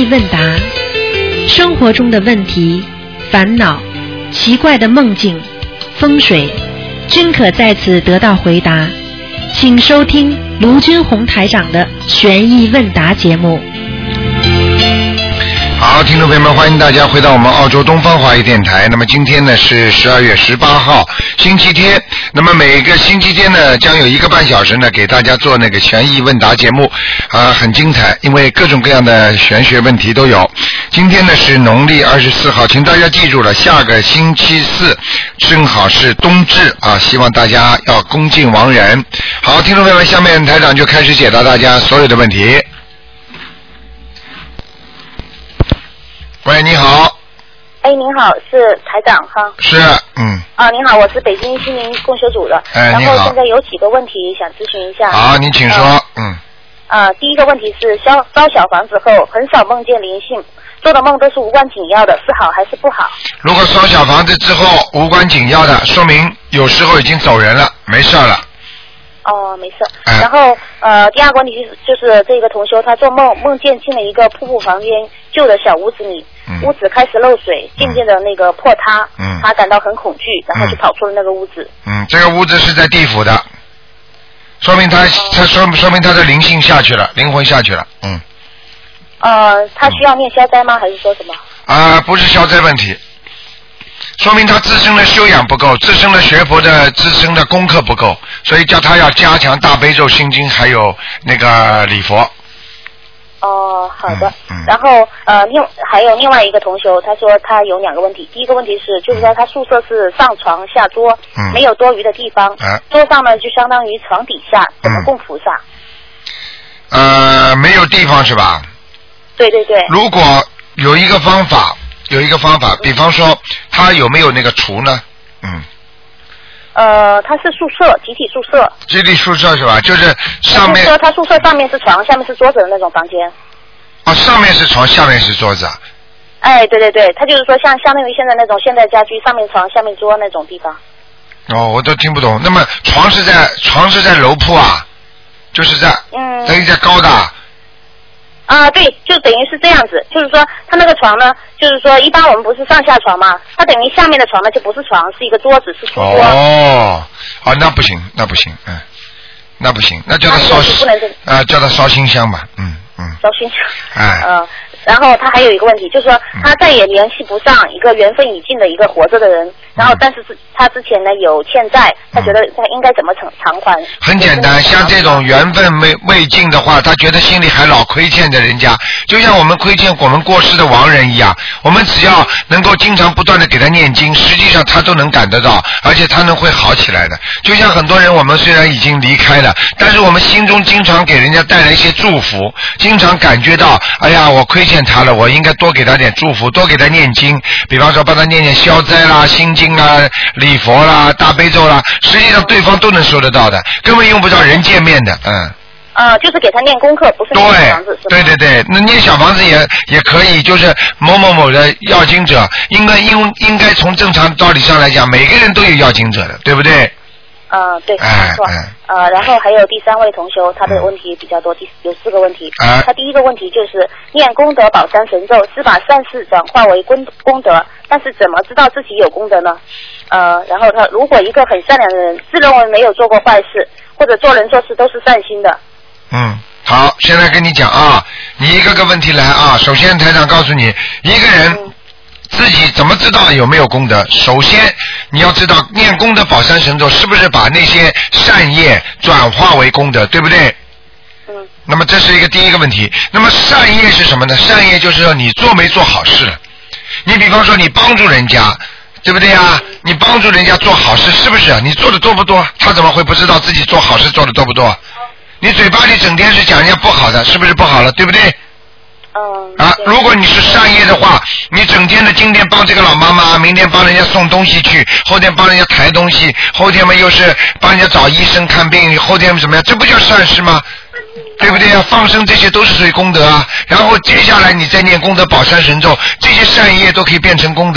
意问答，生活中的问题、烦恼、奇怪的梦境、风水，均可在此得到回答。请收听卢军红台长的悬疑问答节目。 好，听众朋友们，欢迎大家回到我们澳洲东方华语电台。那么今天呢是12月18号，星期天。那么每个星期天呢，将有1个半小时呢给大家做那个悬疑问答节目，很精彩，因为各种各样的玄学问题都有。今天呢是农历24号，请大家记住了，下个星期四正好是冬至啊，希望大家要恭敬亡人。好，听众朋友们，下面台长就开始解答大家所有的问题。喂，你好。 哎，您好，是台长哈？ 是， 您好，我是北京心灵共修组的。然后现在有几个问题想咨询一下。 好，您请说。 第一个问题是烧小房子后很少梦见灵性，做的梦都是无关紧要的，是好还是不好？如果烧小房子之后无关紧要的，说明有时候已经走人了，没事了。 哦，没事。然后第二个问题就是这个同修他做梦见进了一个瀑布旁边旧的小屋子里，屋子开始漏水，渐渐的那个破塌，他感到很恐惧，然后就跑出了那个屋子。 这个屋子是在地府的，说明他说明他的灵性下去了，灵魂下去了。 他需要念消灾吗？还是说什么？ 不是消灾问题。说明他自身的修养不够，自身的学佛的自身的功课不够，所以叫他要加强大悲咒心经还有那个礼佛。 哦，好的。然后还有另外一个同修，他说他有2个问题。第一个问题是，就是说他宿舍是上床下桌，没有多余的地方，桌上呢就相当于床底下，怎么供菩萨？ 没有地方是吧？ 对对对。 如果有一个方法，比方说他有没有那个厨呢？ 他是宿舍，集体宿舍。 集体宿舍是吧？就是上面。 他宿舍上面是床，下面是桌子的那种房间。 上面是床，下面是桌子啊。 哎，对对对，他就是说相当于现在那种现代家居，上面床，下面桌那种地方。 我都听不懂。那么床是在楼铺啊？就是在等于在高的。 对，就等于是这样子，就是说他那个床呢，就是说一般我们不是上下床嘛，他等于下面的床呢就不是床，是一个桌子，是书桌。 那不行，那不行，那叫他叫他烧新香吧， 烧新香。然后他还有一个问题，就是说他再也联系不上一个缘分已尽的一个活着的人，然后但是他之前呢有欠债，他觉得他应该怎么偿还？ 很简单，像这种缘分未尽的话，他觉得心里还老亏欠着人家，就像我们亏欠我们过世的亡人一样，我们只要能够经常不断的给他念经，实际上他都能感得到，而且他能会好起来的。就像很多人，我们虽然已经离开了，但是我们心中经常给人家带来一些祝福，经常感觉到，哎呀，我亏欠他了，我应该多给他点祝福，多给他念经，比方说帮他念念消灾啦、心经啦、礼佛啦、大悲咒啦，实际上对方都能收得到的，根本用不着人见面的。 就是给他念功课，不是念小房子。 对，那念小房子也可以，就是某某某的要经者，应该从正常道理上来讲，每个人都有要经者的，对不对？ 对，没错。然后还有第3位同修，他的问题比较多，有4个问题。他第一个问题就是念功德宝山神咒是把善事转化为功德，但是怎么知道自己有功德呢？然后他如果一个很善良的人自认为没有做过坏事，或者做人做事都是善心的。 好，现在跟你讲啊，你一个个问题来啊。首先台长告诉你，一个人自己怎么知道有没有功德？首先你要知道念功德宝山神咒是不是把那些善业转化为功德，对不对？那么这是一个第一个问题。那么善业是什么呢？善业就是说你做没做好事了。你比方说你帮助人家，对不对啊？你帮助人家做好事，是不是？你做的多不多？他怎么会不知道自己做好事做的多不多？你嘴巴里整天是讲人家不好的，是不是不好了？对不对？如果你是善业的话，你整天的今天帮这个老妈妈，明天帮人家送东西去，后天帮人家抬东西，后天嘛又是帮人家找医生看病，后天怎么样？这不叫善事吗？对不对啊？放生这些都是属于功德啊。然后接下来你再念功德宝山神咒，这些善业都可以变成功德，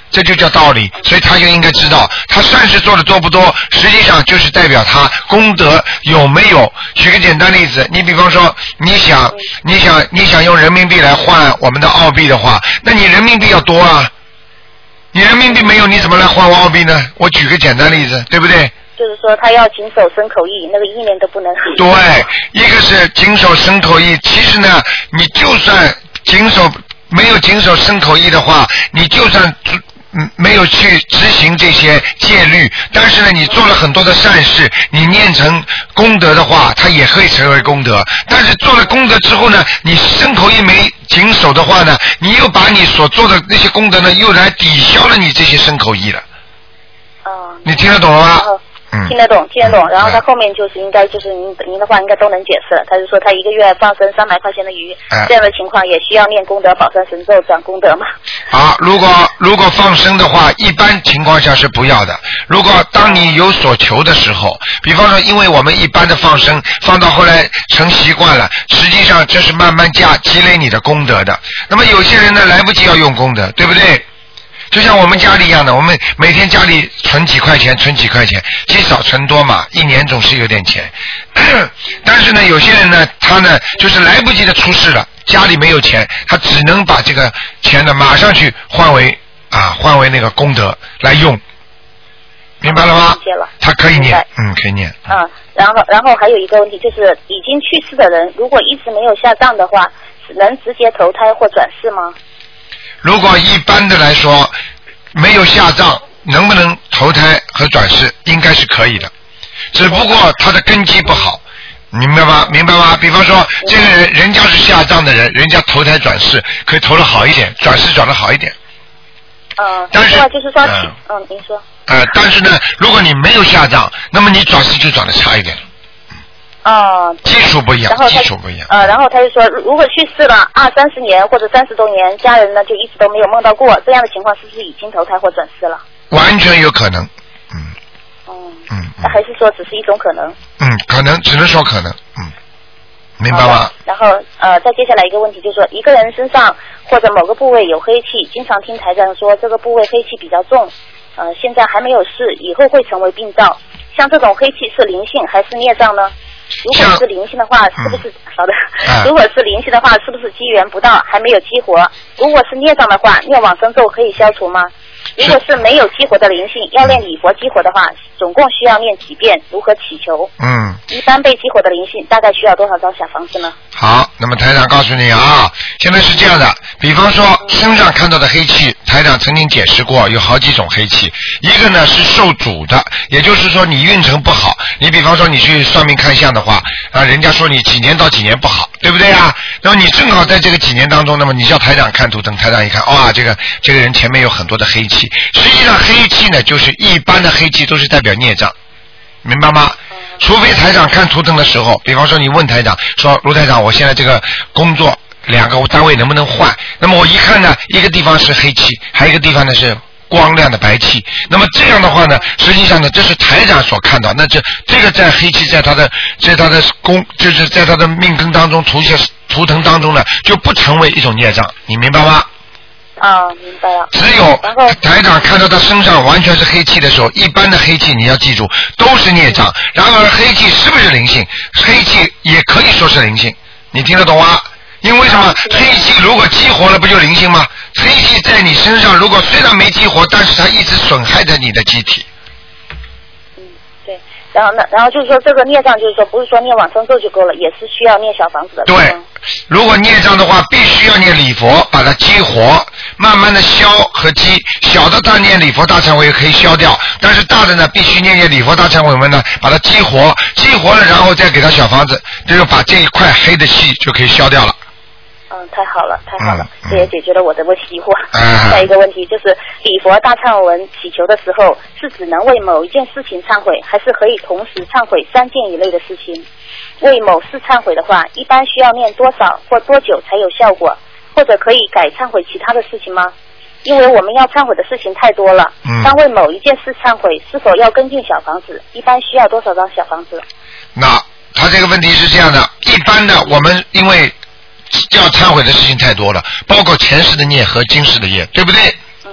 这就叫道理，所以他就应该知道，他善事做的多不多，实际上就是代表他功德有没有。举个简单例子，你比方说，你想用人民币来换我们的澳币的话，那你人民币要多啊，你人民币没有，你怎么来换澳币呢？我举个简单例子，对不对？ 就是说他要谨守身口意，那个意念都不能使。 对，一个是谨守身口意，其实呢，你就算没有谨守身口意的话，你就算没有去执行这些戒律，但是呢，你做了很多的善事，你念成功德的话，它也可以成为功德。但是做了功德之后呢，你身口意没谨守的话呢，你又把你所做的那些功德呢，又来抵消了你这些身口意了。你听得懂了吗？ 听得懂，然后他后面就是应该就是您的话应该都能解释了。他就说他一个月放生300块钱的鱼，这样的情况也需要念功德宝山神咒转功德吗？ 好，如果放生的话，一般情况下是不要的。如果当你有所求的时候，比方说，因为我们一般的放生放到后来成习惯了，实际上这是慢慢积累你的功德的。那么有些人呢，来不及要用功德，对不对？就像我们家里一样的，我们每天家里存几块钱，积少成多嘛，一年总是有点钱。但是呢，有些人呢，他呢就是来不及的出事了，家里没有钱，他只能把这个钱呢马上去换为那个功德来用，明白了吗？他可以念，可以念。 然后还有一个问题就是，已经去世的人如果一直没有下葬的话，能直接投胎或转世吗？ 如果一般的来说没有下葬，能不能投胎和转世？应该是可以的，只不过他的根基不好，明白吗？比方说这个人家是下葬的人，人家投胎转世可以投得好一点，转世转得好一点。但是就是说，您说。 但是呢，如果你没有下葬，那么你转世就转得差一点。基础不一样。然后他就说，如果去世了20-30年或者30多年，家人呢就一直都没有梦到过，这样的情况是不是已经投胎或转世了？完全有可能。那还是说只是一种可能？可能，只能说可能。明白吗？然后再接下来一个问题就是说，一个人身上或者某个部位有黑气，经常听台长说这个部位黑气比较重，现在还没有事，以后会成为病灶。像这种黑气是灵性还是孽障呢？如果是灵性的话，是不是如果是灵性的话，是不是机缘不到，还没有激活？如果是孽障的话，念往生咒可以消除吗？如果是没有激活的灵性，要念礼佛激活的话，总共需要念几遍？如何祈求？一般被激活的灵性大概需要多少张小房子呢？好，那么台长告诉你啊，现在是这样的，比方说身上看到的黑气，台长曾经解释过，有好几种黑气，一个呢是受阻的，也就是说你运程不好，你比方说你去算命看相的话，人家说你几年到几年不好，对不对啊？那么你正好在这个几年当中，那么你叫台长看图腾，台长一看，哇，这个人前面有很多的黑气，实际上黑气呢就是一般的黑气都是代表孽障，明白吗？除非台长看图腾的时候，比方说你问台长说，卢台长，我现在这个工作2个单位能不能换？那么我一看呢，一个地方是黑气，还有一个地方呢是光亮的白气。那么这样的话呢，实际上呢，这是台长所看到，那这个在黑气在他的就是在他的命根当中图腾当中呢，就不成为一种孽障，你明白吗？明白了。只有台长看到他身上完全是黑气的时候，一般的黑气你要记住都是孽障。然而黑气是不是灵性？黑气也可以说是灵性，你听得懂吗？因为什么？黑气如果激活了，不就灵性吗？黑气在你身上，如果虽然没激活，但是它一直损害着你的机体。 对。然后就是说，这个孽障就是说，不是说念往生咒就够了，也是需要念小房子的。对。如果孽障的话，必须要念礼佛把它激活，慢慢的消和激。小的他念礼佛大忏悔可以消掉，但是大的呢，必须念礼佛大忏悔文呢，把它激活，激活了，然后再给他小房子，这就把这一块黑的气就可以消掉了。太好了，这也解决了我的疑惑。下一个问题就是礼佛大忏悔文祈求的时候，是只能为某一件事情忏悔，还是可以同时忏悔3件以内的事情？为某事忏悔的话，一般需要念多少或多久才有效果？或者可以改忏悔其他的事情吗？因为我们要忏悔的事情太多了。当为某一件事忏悔，是否要跟进小房子？一般需要多少张小房子？那他这个问题是这样的，一般的我们因为要忏悔的事情太多了，包括前世的孽和今世的业，对不对？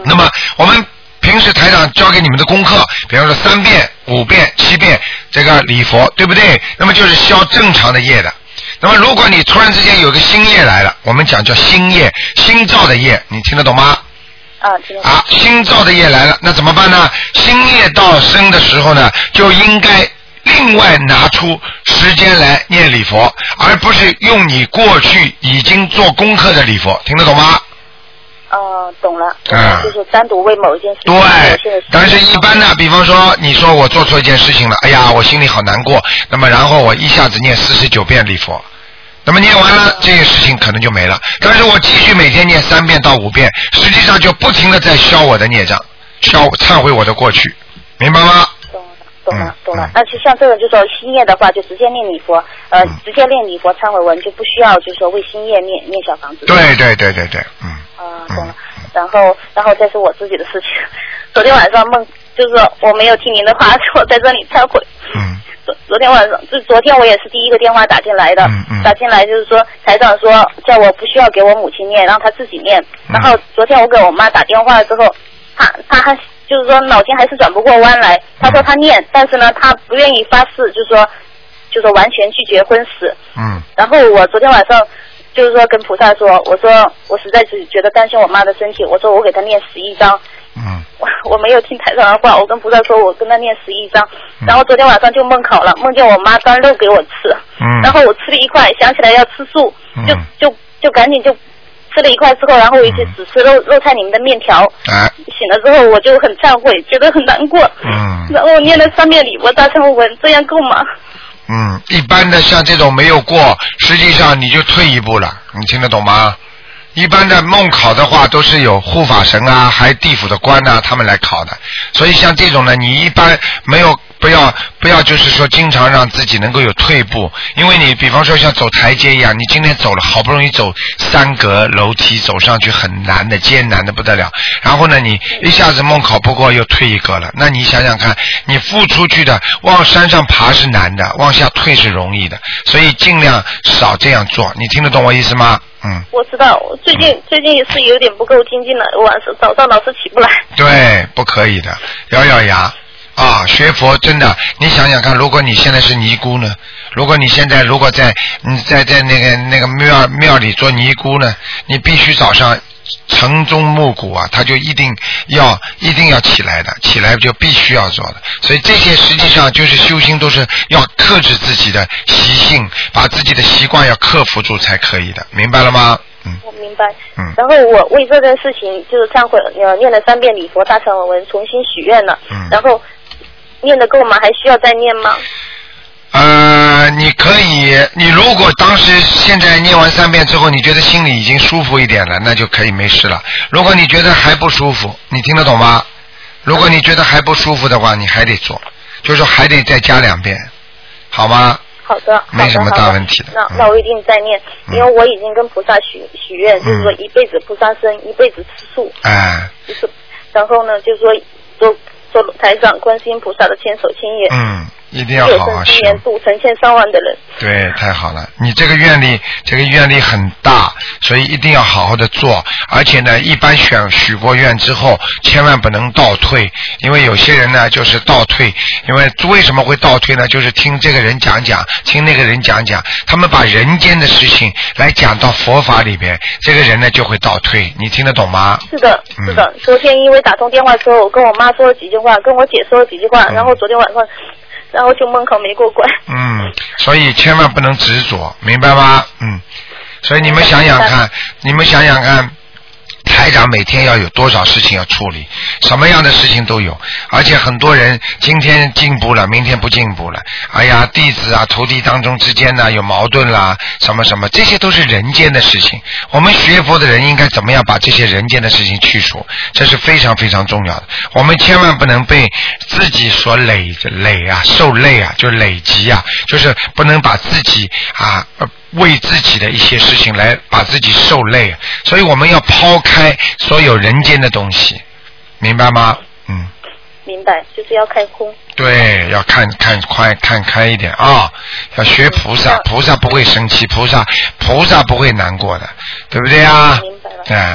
那么我们平时台长教给你们的功课，比方说3遍、5遍、7遍这个礼佛，对不对？那么就是消正常的业的。那么如果你突然之间有个新业来了，我们讲叫新业，新造的业，你听得懂吗？ 听得懂。 新造的业来了，那怎么办呢？新业到生的时候呢，就应该另外拿出时间来念礼佛，而不是用你过去已经做功课的礼佛，听得懂吗？ 懂了，就是单独为某一件事情。 对，但是一般呢，比方说你说我做错一件事情了，哎呀，我心里好难过，那么然后我一下子念49遍礼佛，那么念完了这个事情可能就没了，但是我继续每天念3遍到5遍，实际上就不停地在消我的孽障，忏悔我的过去，明白吗？ 懂了。那就像这个，就说新业的话，就直接念礼佛，直接念礼佛忏悔文，就不需要就是说为新业念小房子。对， 懂了。然后这是我自己的事情。昨天晚上梦，就是说我没有听您的话，我在这里忏悔。昨天晚上，就昨天我也是第一个电话打进来的，打进来就是说台长说叫我不需要给我母亲念，让她自己念。然后昨天我给我妈打电话之后，她还就是说脑筋还是转不过弯来，她说她念，但是呢她不愿意发誓，就是说完全拒绝婚事。然后我昨天晚上就是说跟菩萨说，我说我实在是觉得担心我妈的身体，我说我给她念11章。我没有听台上的话，我跟菩萨说我跟她念11章。然后昨天晚上就梦考了，梦见我妈端肉给我吃。然后我吃了一块，想起来要吃素，就赶紧就吃了一块之后，然后我就只吃肉菜里面的面条。醒了之后我就很忏悔，觉得很难过。然后我念了3遍礼佛大忏悔文，这样够吗？ 一般的像这种没有过，实际上你就退一步了，你听得懂吗？一般的梦考的话都是有护法神啊，还有地府的官啊，他们来考的。所以像这种呢，你一般没有不要就是说经常让自己能够有退步，因为你比方说像走台阶一样，你今天走了好不容易走3格楼梯走上去很难的，艰难的不得了，然后呢你一下子梦考不过又退1格了，那你想想看，你付出去的往山上爬是难的，往下退是容易的，所以尽量少这样做，你听得懂我意思吗？ 我知道，我最近也是有点不够精进了，晚上早上老是起不来。对， 不可以的，咬咬牙学佛真的，你想想看，如果你现在是尼姑呢，如果你现在在那个庙里做尼姑呢，你必须早上晨钟暮鼓啊，他就一定要起来的，起来就必须要做的。所以这些实际上就是修心，都是要克制自己的习性，把自己的习惯要克服住才可以的，明白了吗？ 我明白。然后我为这件事情就是忏悔，念了3遍礼佛大忏悔文，重新许愿了。然后念得够吗？还需要再念吗？ 你可以，你如果当时现在念完3遍之后，你觉得心里已经舒服一点了，那就可以没事了。如果你觉得还不舒服，你听得懂吗？如果你觉得还不舒服的话，你还得做，就是说还得再加2遍，好吗？ 好的， 没什么大问题的。 那我一定再念，因为我已经跟菩萨许愿，就是说一辈子不杀生，一辈子吃素。就是然后呢，就是说做台长观世音菩萨的千手千眼。一定要好好修，度成千上万的人。 对，太好了，你这个愿力很大，所以一定要好好的做。而且呢，一般许过愿之后，千万不能倒退，因为有些人呢就是倒退。因为什么会倒退呢？就是听这个人讲，听那个人讲，他们把人间的事情来讲到佛法里边，这个人呢就会倒退。你听得懂吗？ 是的。昨天因为打通电话之后，我跟我妈说了几句话，跟我姐说了几句话，然后昨天晚上。然后就梦考没过关。 所以千万不能执着，明白吗？所以你们想想看，台长每天要有多少事情要处理，什么样的事情都有，而且很多人今天进步了，明天不进步了。哎呀，弟子啊，徒弟当中之间呢有矛盾啦，什么，这些都是人间的事情。我们学佛的人应该怎么样把这些人间的事情去除？这是非常非常重要的。我们千万不能被自己所受累啊，就累积啊，就是不能把自己为自己的一些事情来把自己受累，所以我们要抛开所有人间的东西，明白吗？ 明白，就是要看空。 对，要看开一点啊！要学菩萨，菩萨不会生气，菩萨不会难过的，对不对啊？ 明白了。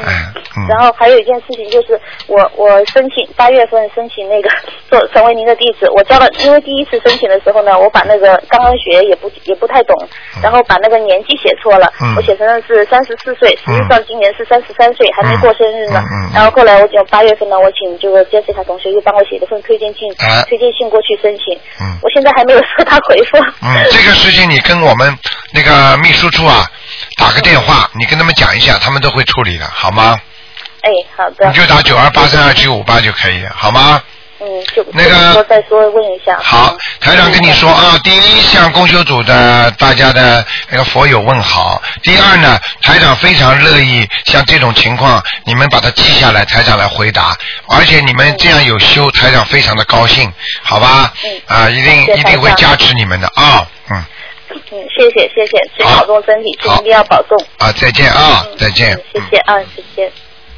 然后还有一件事情就是我申请8月份申请那个成为您的弟子，我交了，因为第一次申请的时候呢，我把那个刚学也不太懂，然后把那个年纪写错了，我写成的是34岁，实际上今年是33岁，还没过生日呢。然后后来我就8月份呢，我请这个 Jessica 同学又帮我写了份推荐信过去申请，我现在还没有收他回复。 这个事情你跟我们那个秘书处啊打个电话，你跟他们讲一下，他们都会处理的，好吗？ 哎，好的。你就打92832758就可以，好吗？ 就那个再说问一下。 好，台长跟你说啊，第一向共修组的大家的那个佛友问好。第二呢，台长非常乐意像这种情况，你们把它记下来，台长来回答。而且你们这样有修，台长非常的高兴，好吧？一定会加持你们的啊。 谢谢，请保重身体，一定要保重。 再见啊，再见。 谢谢啊，谢谢。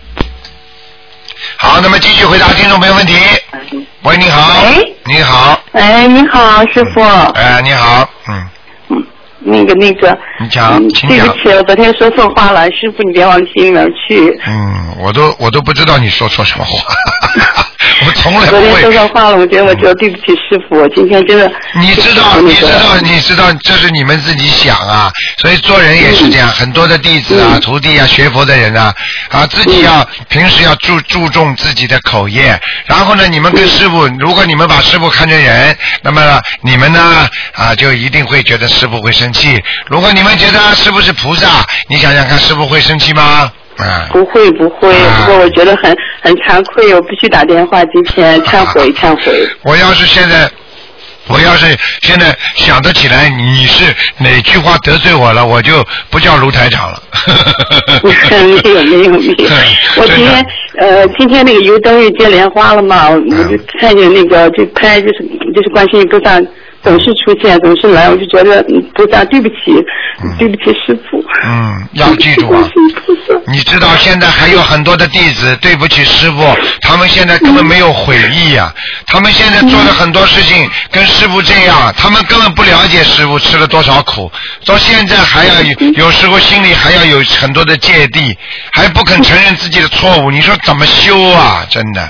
好，那么继续回答听众朋友问题。喂，你好。 喂， 你好。 哎，你好，师傅。 你好， 那个， 你讲， 对不起，我昨天说错话了，师傅你别往心里面去。 我都不知道你说错什么话。我从来不会。 昨天说错话了，我觉得对不起师傅，我今天真的。你知道，这是你们自己想啊，所以做人也是这样，很多的弟子啊、徒弟啊、学佛的人啊，自己平时要注重自己的口业，然后呢，你们跟师傅，如果你们把师傅看成人，那么你们呢就一定会觉得师傅会生气。如果你们觉得师傅是菩萨，你想想看，师傅会生气吗？ 不会，不过我觉得很惭愧，我必须打电话今天忏悔。 我要是现在想得起来你是哪句话得罪我了，我就不叫卢台长了。 没有。我今天那个油灯日接莲花了嘛，我就看见那个就拍就是观世音菩萨总是出现，总是来，我就觉得菩萨对不起师父。 要记住啊！你知道现在还有很多的弟子对不起师父，他们现在根本没有悔意啊！他们现在做的很多事情跟师父这样，他们根本不了解师父吃了多少苦，到现在还要有时候心里还要有很多的芥蒂，还不肯承认自己的错误，你说怎么修啊？真的。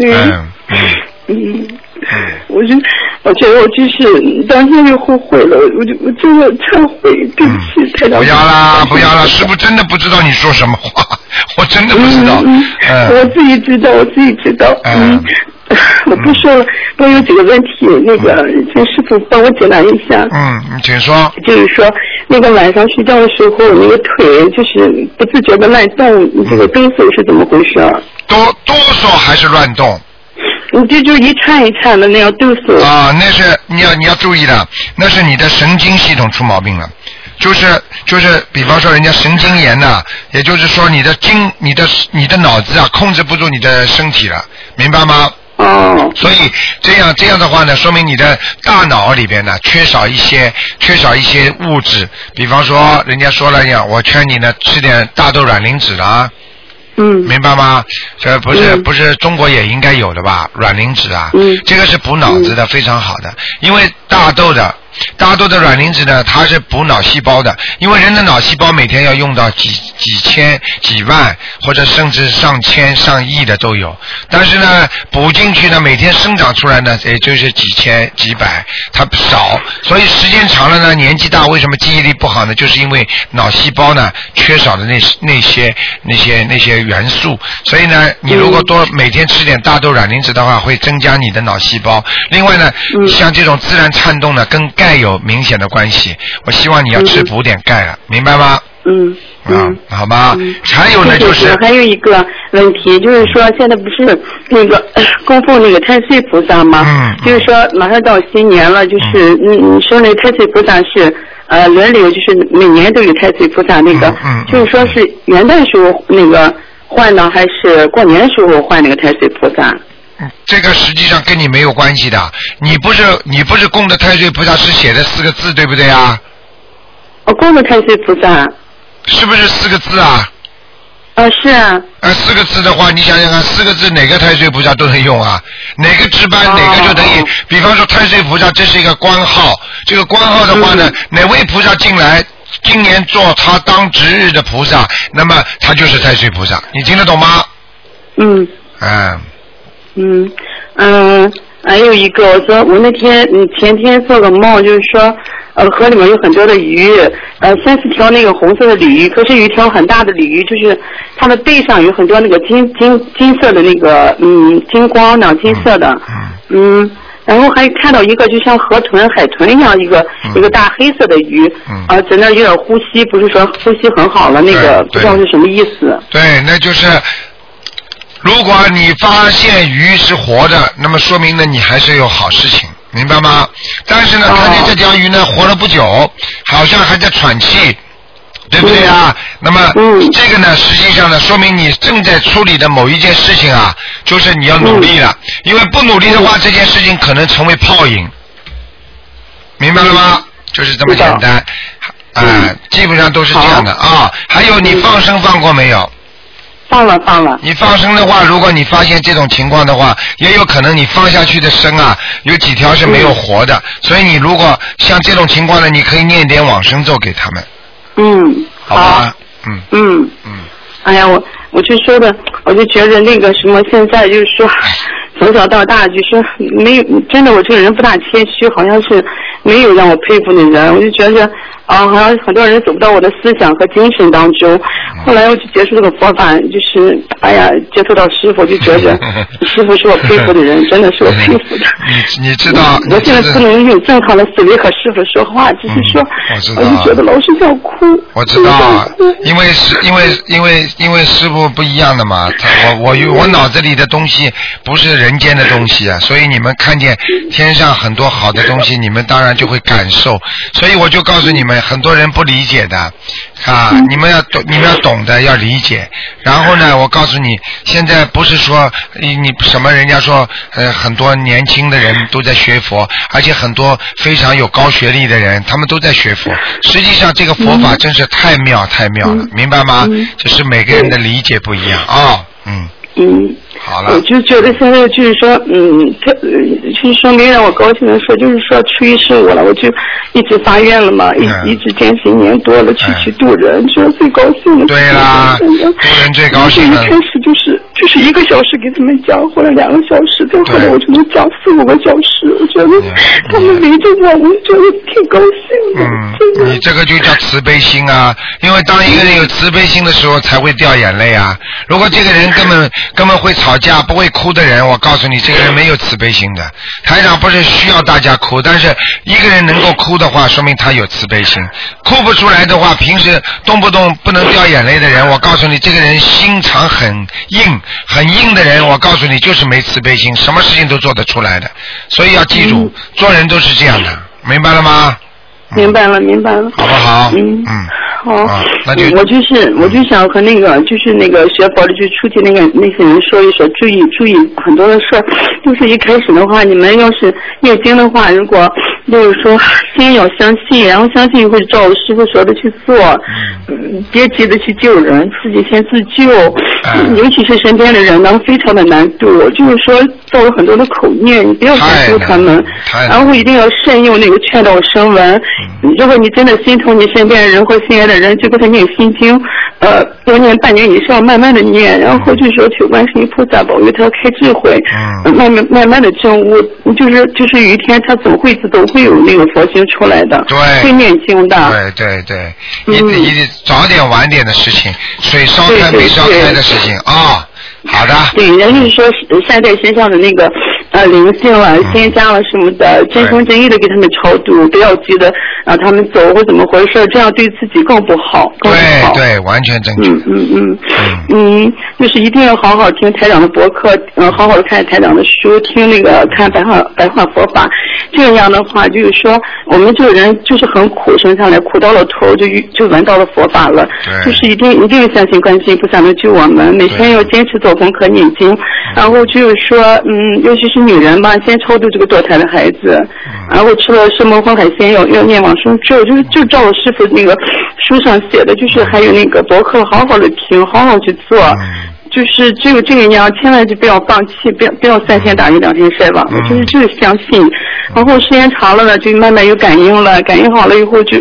我觉得我就是当天就后悔了，我真的忏悔，对不起台长。不要啦，师父真的不知道你说什么话，我真的不知道。 我自己知道。我不说了，我有几个问题，那个请师父帮我解答一下。 你请说。 就是说，那个晚上睡觉的时候，那个腿就是不自觉的乱动，这个哆嗦是怎么回事？ 哆嗦还是乱动？ 就一颤一颤的那样哆嗦。 那是你要注意的，那是你的神经系统出毛病了。就是比方说人家神经炎呐，也就是说你的脑子啊控制不住你的身体了，明白吗？所以这样的话呢，说明你的大脑里边呢缺少一些物质，比方说人家说了呀，我劝你呢吃点大豆卵磷脂啊。明白吗？这不是中国也应该有的吧？卵磷脂啊，这个是补脑子的，非常好的。因为大豆的卵磷脂呢，它是补脑细胞的。因为人的脑细胞每天要用到几千、几万，或者甚至上千、上亿的都有。但是呢，补进去呢，每天生长出来呢，也就是几千、几百，它少。所以时间长了呢，年纪大，为什么记忆力不好呢？就是因为脑细胞呢缺少的那些元素。所以呢，你如果每天吃点大豆卵磷脂的话，会增加你的脑细胞。另外呢，像这种自然颤动呢，跟钙有明显的关系。我希望你要补点钙了，明白吗？好吧。还有呢，就是还有一个问题，就是说现在不是那个供奉那个太岁菩萨吗？就是说马上到新年了，就是你说那个太岁菩萨是轮流，就是每年都有太岁菩萨那个，就是说是元旦时候那个换呢，还是过年时候换那个太岁菩萨？ 这个实际上跟你没有关系的，你不是供的太岁菩萨是写的4个字，对不对啊？ 我供的太岁菩萨是不是4个字啊？ 是啊。 4个字的话，你想想看，4个字哪个太岁菩萨都能用啊？哪个值班哪个就等于，比方说太岁菩萨这是一个官号，这个官号的话呢，哪位菩萨进来今年做他当值日的菩萨，那么他就是太岁菩萨，你听得懂吗？ 还有一个，我说我那天前天做个梦，就是说河里面有很多的鱼，3-4条那个红色的鲤鱼，可是有一条很大的鲤鱼，就是它的背上有很多那个金色的那个金光呢，金色的，然后还看到一个就像河豚、海豚一样一个大黑色的鱼，在那有点呼吸，不是说呼吸很好了，那个不知道是什么意思。 对，那就是如果你发现鱼是活的，那么说明呢你还是有好事情，明白吗？但是呢，看见这条鱼呢活了不久，好像还在喘气，对不对啊？那么这个呢，实际上呢，说明你正在处理的某一件事情啊，就是你要努力了，因为不努力的话，这件事情可能成为泡影，明白了吗？就是这么简单，基本上都是这样的啊。还有你放生放过没有？ 放了。 你放生的话，如果你发现这种情况的话，也有可能你放下去的生啊，有几条是没有活的，所以你如果像这种情况呢，你可以念点往生咒给他们。好吧。 哎呀，我就说的，我就觉得那个什么，现在就是说，从小到大就是没有，真的我这个人不大谦虚，好像是没有让我佩服的人，我就觉得好像很多人走不到我的思想和精神当中。后来我就接触这个佛法，就是接触到师傅，就觉得师傅是我佩服的人，真的是我佩服的。 你知道？ 我现在不能用正常的思维和师傅说话，就是说，我就觉得老是想哭。 我知道，因为师傅不一样的嘛，我脑子里的东西不是人间的东西啊，所以你们看见天上很多好的东西，你们当然就会感受。所以我就告诉你们，很多人不理解的你们要懂得要理解。然后呢，我告诉你，现在不是说你什么人家说很多年轻的人都在学佛，而且很多非常有高学历的人他们都在学佛。实际上这个佛法真是太妙了，明白吗？就是每个人的理解不一样啊。好了。 我就觉得现在就是说，就是说没让我高兴的说，就是说初一15了，我就一直发愿了嘛，一直坚持1年多了去度人，就是最高兴的。 对啦，度人最高兴了。 一开始就是1个小时给他们讲，后来2个小时，再后来我就能讲4-5个小时，我觉得他们围着我觉得挺高兴的。 你这个就叫慈悲心啊，因为当一个人有慈悲心的时候才会掉眼泪啊。如果这个人根本会吵架不会哭的人，我告诉你，这个人没有慈悲心的。台长不是需要大家哭，但是一个人能够哭的话，说明他有慈悲心。哭不出来的话，平时动不动不能掉眼泪的人，我告诉你，这个人心肠很硬的人，我告诉你就是没慈悲心，什么事情都做得出来的。所以要记住，做人都是这样的，明白了吗？ 明白了， 好不好？ 好，我就想和那个学佛的，就出去那些人说一说，注意很多的事儿。就是一开始的话，你们要是念经的话，如果就是说先要相信，然后相信会照师傅说的去做，别急着去救人，自己先自救。尤其是身边的人呢，非常的难度。就是说造了很多的口念，你不要去救他们，然后一定要慎用那个劝导声闻。如果你真的心疼你身边的人或心爱的人，就给他念心经，要念半年以上，慢慢的念，然后就说求观世音菩萨保佑他开智慧，慢慢的证悟，就是有一天他总会有那个佛性出来的， 对， 会念经的， 对，一定早点晚点的事情，水烧开没烧开的事情啊。好的。 对，人就是说现在身上的那个灵性了、仙家了什么的，真心真意的给他们超度，不要急的让他们走或怎么回事，这样对自己更不好。 对，完全正确。 就是一定要好好听台长的博客，好好的看台长的书，听那个看白话佛法。这样的话，就是说我们这个人就是很苦，生下来苦到了头就闻到了佛法了。就是一定相信观世音菩萨能救我们，每天要坚持做功课念经，然后就是说尤其是女人吧，先超度这个堕胎的孩子，然后吃了生猛荤海鲜要念往生咒，就照师傅那个书上写的，就是还有那个博客好好的听，好好去做。就是这个样，千万就不要放弃，不要3天打鱼2天晒网，就是相信，然后时间长了呢，就慢慢有感应了，感应好了以后就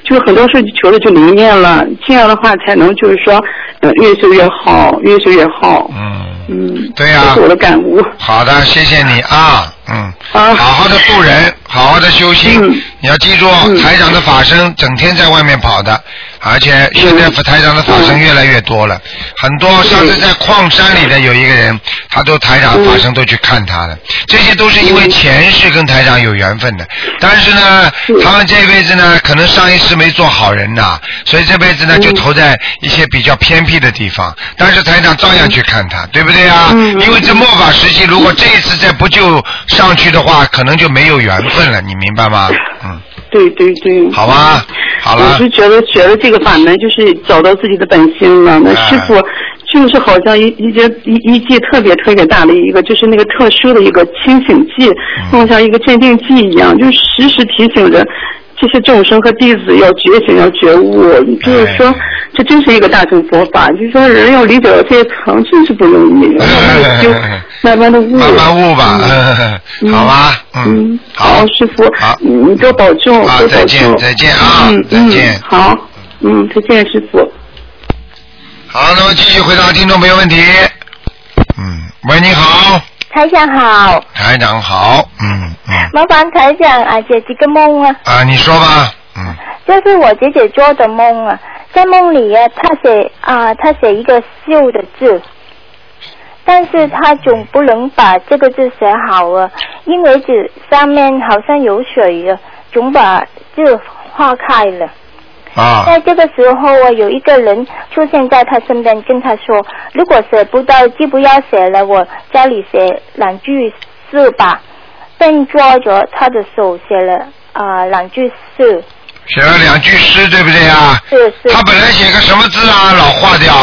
就很多事求的就灵验了，这样的话才能就是说越修越好，越修越好。 对呀。 这是我的感悟。 好的，谢谢你啊。好好的度人，好好的修心。你要记住，台长的法身整天在外面跑的，而且现在台长的法身越来越多了，很多上次在矿山里的有一个人，他都台长法身都去看他了，这些都是因为前世跟台长有缘分的，但是呢，他们这辈子呢，可能上一世没做好人呐，所以这辈子呢就投在一些比较偏僻的地方，但是台长照样去看他，对不对啊？因为这末法时期，如果这一次再不救上去的话，可能就没有缘分了，你明白吗？ 对对对。 好吧，好了。 我是觉得学了这个法门，就是找到自己的本心了。那师傅就是好像一剂特别特别大的一个，就是那个特殊的一个清醒剂，像一个镇定剂一样，就时时提醒着这些众生和弟子要觉醒，要觉悟。就是说，这真是一个大乘佛法。就是说，人要理解到这一层，真是不容易。就慢慢的悟。 慢慢悟吧，好吧。 好，师傅，你多保重，多保重。 再见，再见啊，再见。 好，再见，师傅。 好，那么继续回答听众朋友问题。喂，你好。 台长好。 台长好， 麻烦台长解几个梦啊。 你说吧。 就是我姐姐做的梦啊，在梦里她写一个秀的字，但是她总不能把这个字写好啊，因为纸上面好像有水啊，总把字化开了。在这个时候有一个人出现在他身边，跟他说，如果写不到就不要写了，我家里写2句诗吧，便抓着他的手写了2句诗。 写了2句诗，对不对啊？ 是。 他本来写个什么字啊，老化掉。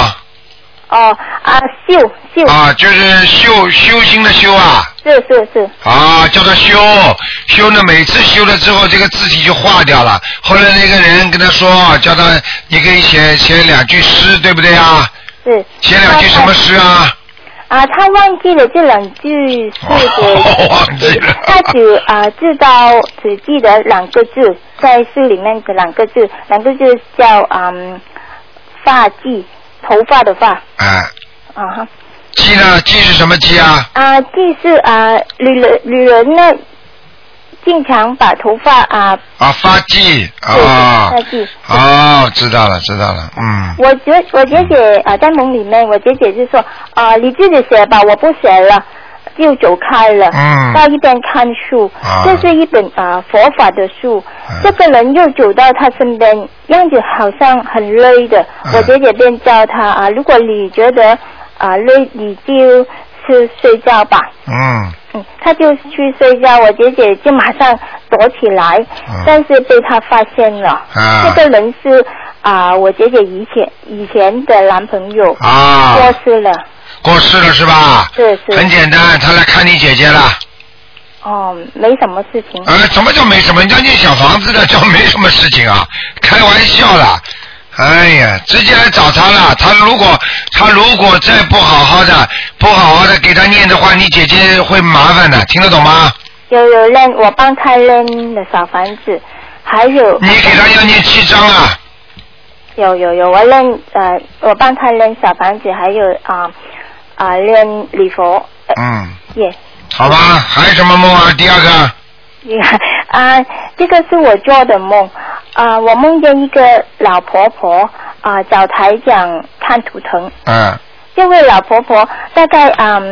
修。 就是修心的修啊。 是。 叫他修呢，每次修了之后，这个字体就化掉了。后来那个人跟他说，叫他你可以写2句诗，对不对啊？ 是。 写2句什么诗啊？ 他忘记了这2句诗的。 忘记了。 他只记得2个字，在诗里面的2个字叫发髻，头发的发。 髻呢？髻是什么髻啊？ 髻是女人呢，经常把头发发髻发髻。 知道了。 我姐姐在梦里面，我姐姐就说你自己写吧，我不写了，就走开了。到一边看书，这是一本佛法的书。这个人又走到他身边，样子好像很累的。我姐姐便叫他如果你觉得累，你就去睡觉吧。他就去睡觉，我姐姐就马上躲起来，但是被他发现了。这个人是我姐姐以前的男朋友，过世了。 过世了是吧？ 是。 很简单，他来看你姐姐了。 没什么事情。 什么叫没什么？人家念小房子的叫没什么事情啊，开玩笑了。哎呀，直接来找他了。他如果再不好好的给他念的话，你姐姐会麻烦的，听得懂吗？ 有练，我帮他练了小房子，还有。你给他要念7章啊？ 有，我帮他练小房子，还有练礼佛。 好吧，还有什么梦啊？第二个。 这个是我做的梦。我梦见一个老婆婆找台长看图腾。这位老婆婆大概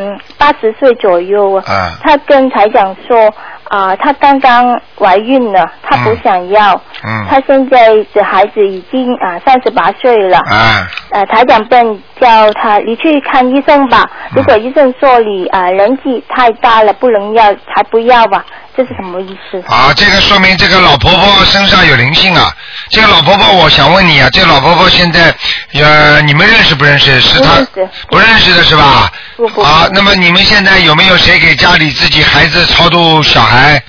80岁左右。她跟台长说她刚刚怀孕了，她不想要。她现在的孩子已经38岁了。台长便叫她你去看医生吧。如果医生说你年纪太大了不能要，才不要吧。这是什么意思？ 这个说明这个老婆婆身上有灵性啊。这个老婆婆，我想问你这个老婆婆现在你们认识不认识？是她不认识的是吧？ 不。 那么你们现在有没有谁给家里自己孩子超度小孩？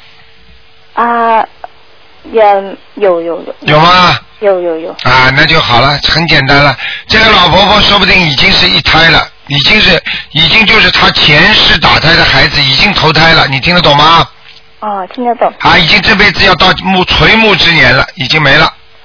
有。有吗？ 有。 那就好了，很简单了。这个老婆婆说不定已经是一胎了，已经就是她前世打胎的孩子已经投胎了，你听得懂吗？ 听得懂。 已经这辈子要到垂暮之年了，已经没了。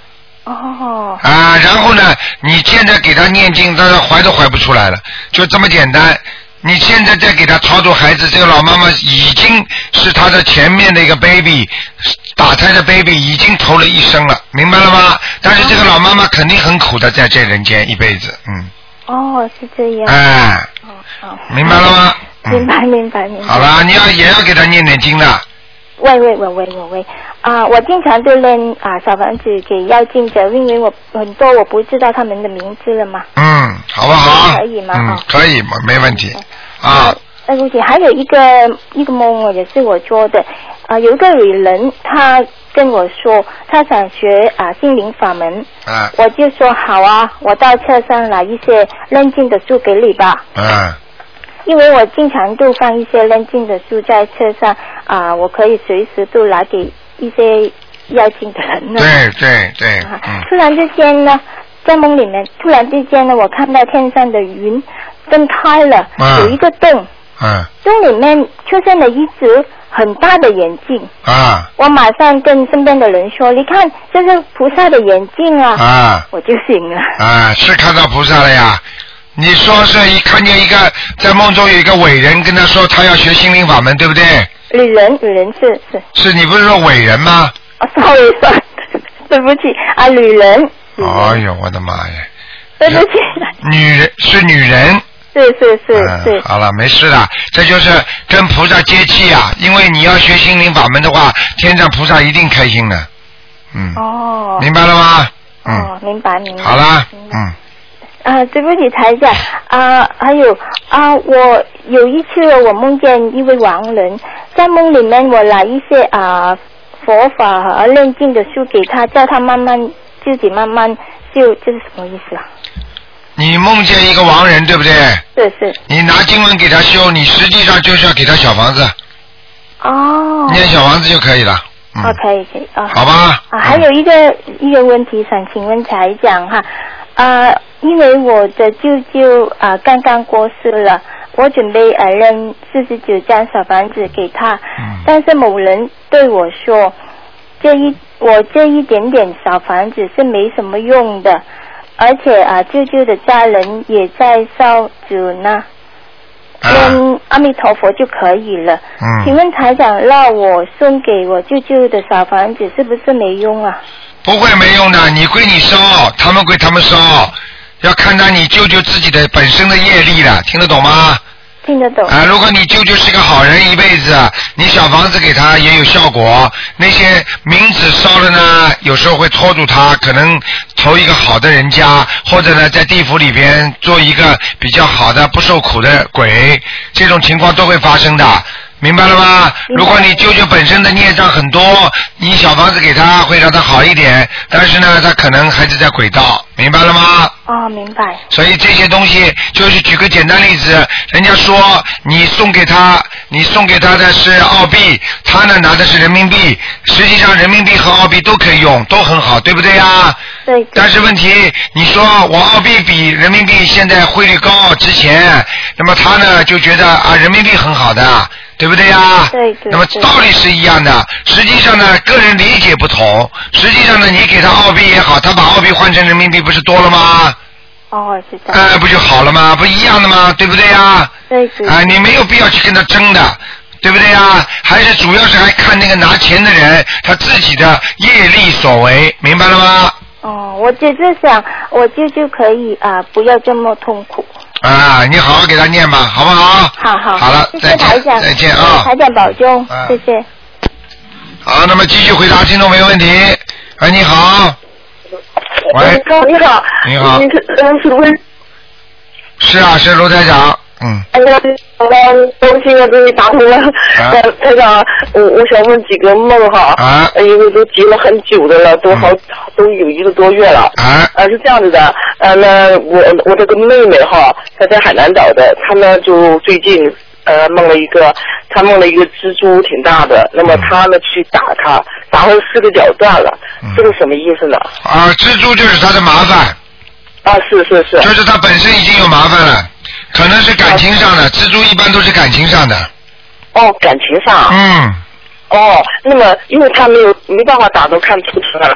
哦。 啊，然后呢，你现在给他念经，他怀都怀不出来了，就这么简单。你现在再给他超度孩子，这个老妈妈已经是他的前面的一个 baby， 打胎的 baby 已经投了一生了，明白了吗？但是这个老妈妈肯定很苦的，在这人间一辈子， 哦，是这样。 哎。 哦。 明白了吗？ 明白。 好了，你也要给他念点经的。 喂，我经常都念小房子给要经者，因为我很多我不知道他们的名字了嘛。 好不好？ 可以吗？ 可以，没问题。 而且还有一个梦也是我做的，有一个人他跟我说他想学心灵法门，我就说好啊，我到车上拿一些认经的书给你吧。因为我经常都放一些认经的书在车上我可以随时都拿给一些要经的人呢。 对。 突然之间呢，在梦里面，我看到天上的云分开了，有一个洞。洞里面出现了一只很大的眼睛。我马上跟身边的人说：“你看，这是菩萨的眼睛啊！”我就醒了。 是看到菩萨了呀。你说是看见一个在梦中有一个伟人跟他说他要学心灵法门，对不对？ 女人是。 是你不是说伟人吗 ？sorry， 对不起女人。 哎呦，我的妈呀！ 对不起。 是女人。 是。 好了，没事的，这就是跟菩萨接气啊！因为你要学心灵法门的话，天上菩萨一定开心的。明白了吗？ 明白。 好了， 对不起台长还有我有一次我梦见一位亡人，在梦里面我拿一些佛法和念经的书给他，叫他自己慢慢修，这是什么意思啊？ 你梦见一个亡人，对不对？ 是。 你拿经文给他修，你实际上就是要给他小房子。念小房子就可以了。 可以。 好吧。 还有一个问题想请问台长哈。因为我的舅舅刚刚过世了，我准备扔49张小房子给他，但是某人对我说，我这一点点小房子是没什么用的，而且舅舅的家人也在烧纸呢，念阿弥陀佛就可以了。请问台长，让我送给我舅舅的小房子是不是没用啊？ 不会没用的，你归你烧，他们归他们烧，要看到你舅舅自己的本身的业力了，听得懂吗？ 听得懂。 如果你舅舅是个好人一辈子，你小房子给他也有效果。那些冥纸烧了呢，有时候会拖住他，可能投一个好的人家，或者呢在地府里边做一个比较好的不受苦的鬼，这种情况都会发生的。明白了吗？如果你舅舅本身的孽障很多，你小房子给他会让他好一点，但是呢他可能还是在轨道，明白了吗？ 明白。 所以这些东西就是举个简单例子，人家说你送给他的是澳币，他呢拿的是人民币，实际上人民币和澳币都可以用，都很好，对不对呀？ 对。 但是问题，你说我澳币比人民币现在汇率高值钱，那么他呢就觉得人民币很好的，对不对呀？ 对。 那么道理是一样的，实际上呢个人理解不同，实际上呢你给他澳币也好，他把澳币换成人民币不是多了吗？ 是这样。 不就好了吗？不一样的吗？对不对呀？ 对。 你没有必要去跟他争的，对不对呀？还是主要是还看那个拿钱的人他自己的业力所为，明白了吗？ 我只是想我舅舅可以不要这么痛苦。 你好好给他念吧，好不好？ 好。 好了， 谢谢台长。 再见啊！ 台长保重，谢谢。 好，那么继续回答听众没问题。你好。喂， 你好。 你好。 是卢？ 是啊，是卢台长。 哎呀，高兴啊，终于打通了。台长，我想问几个梦哈。因为都急了很久的了，都有1个多月了。是这样子的，那我这个妹妹哈，她在海南岛的，她呢就最近梦了一个蜘蛛挺大的，那么她呢去打它，打了4个脚断了，这个什么意思呢？ 蜘蛛就是她的麻烦。 是。 就是她本身已经有麻烦了。可能是感情上的，蜘蛛一般都是感情上的。 感情上。那么因为他没办法打都看出来了，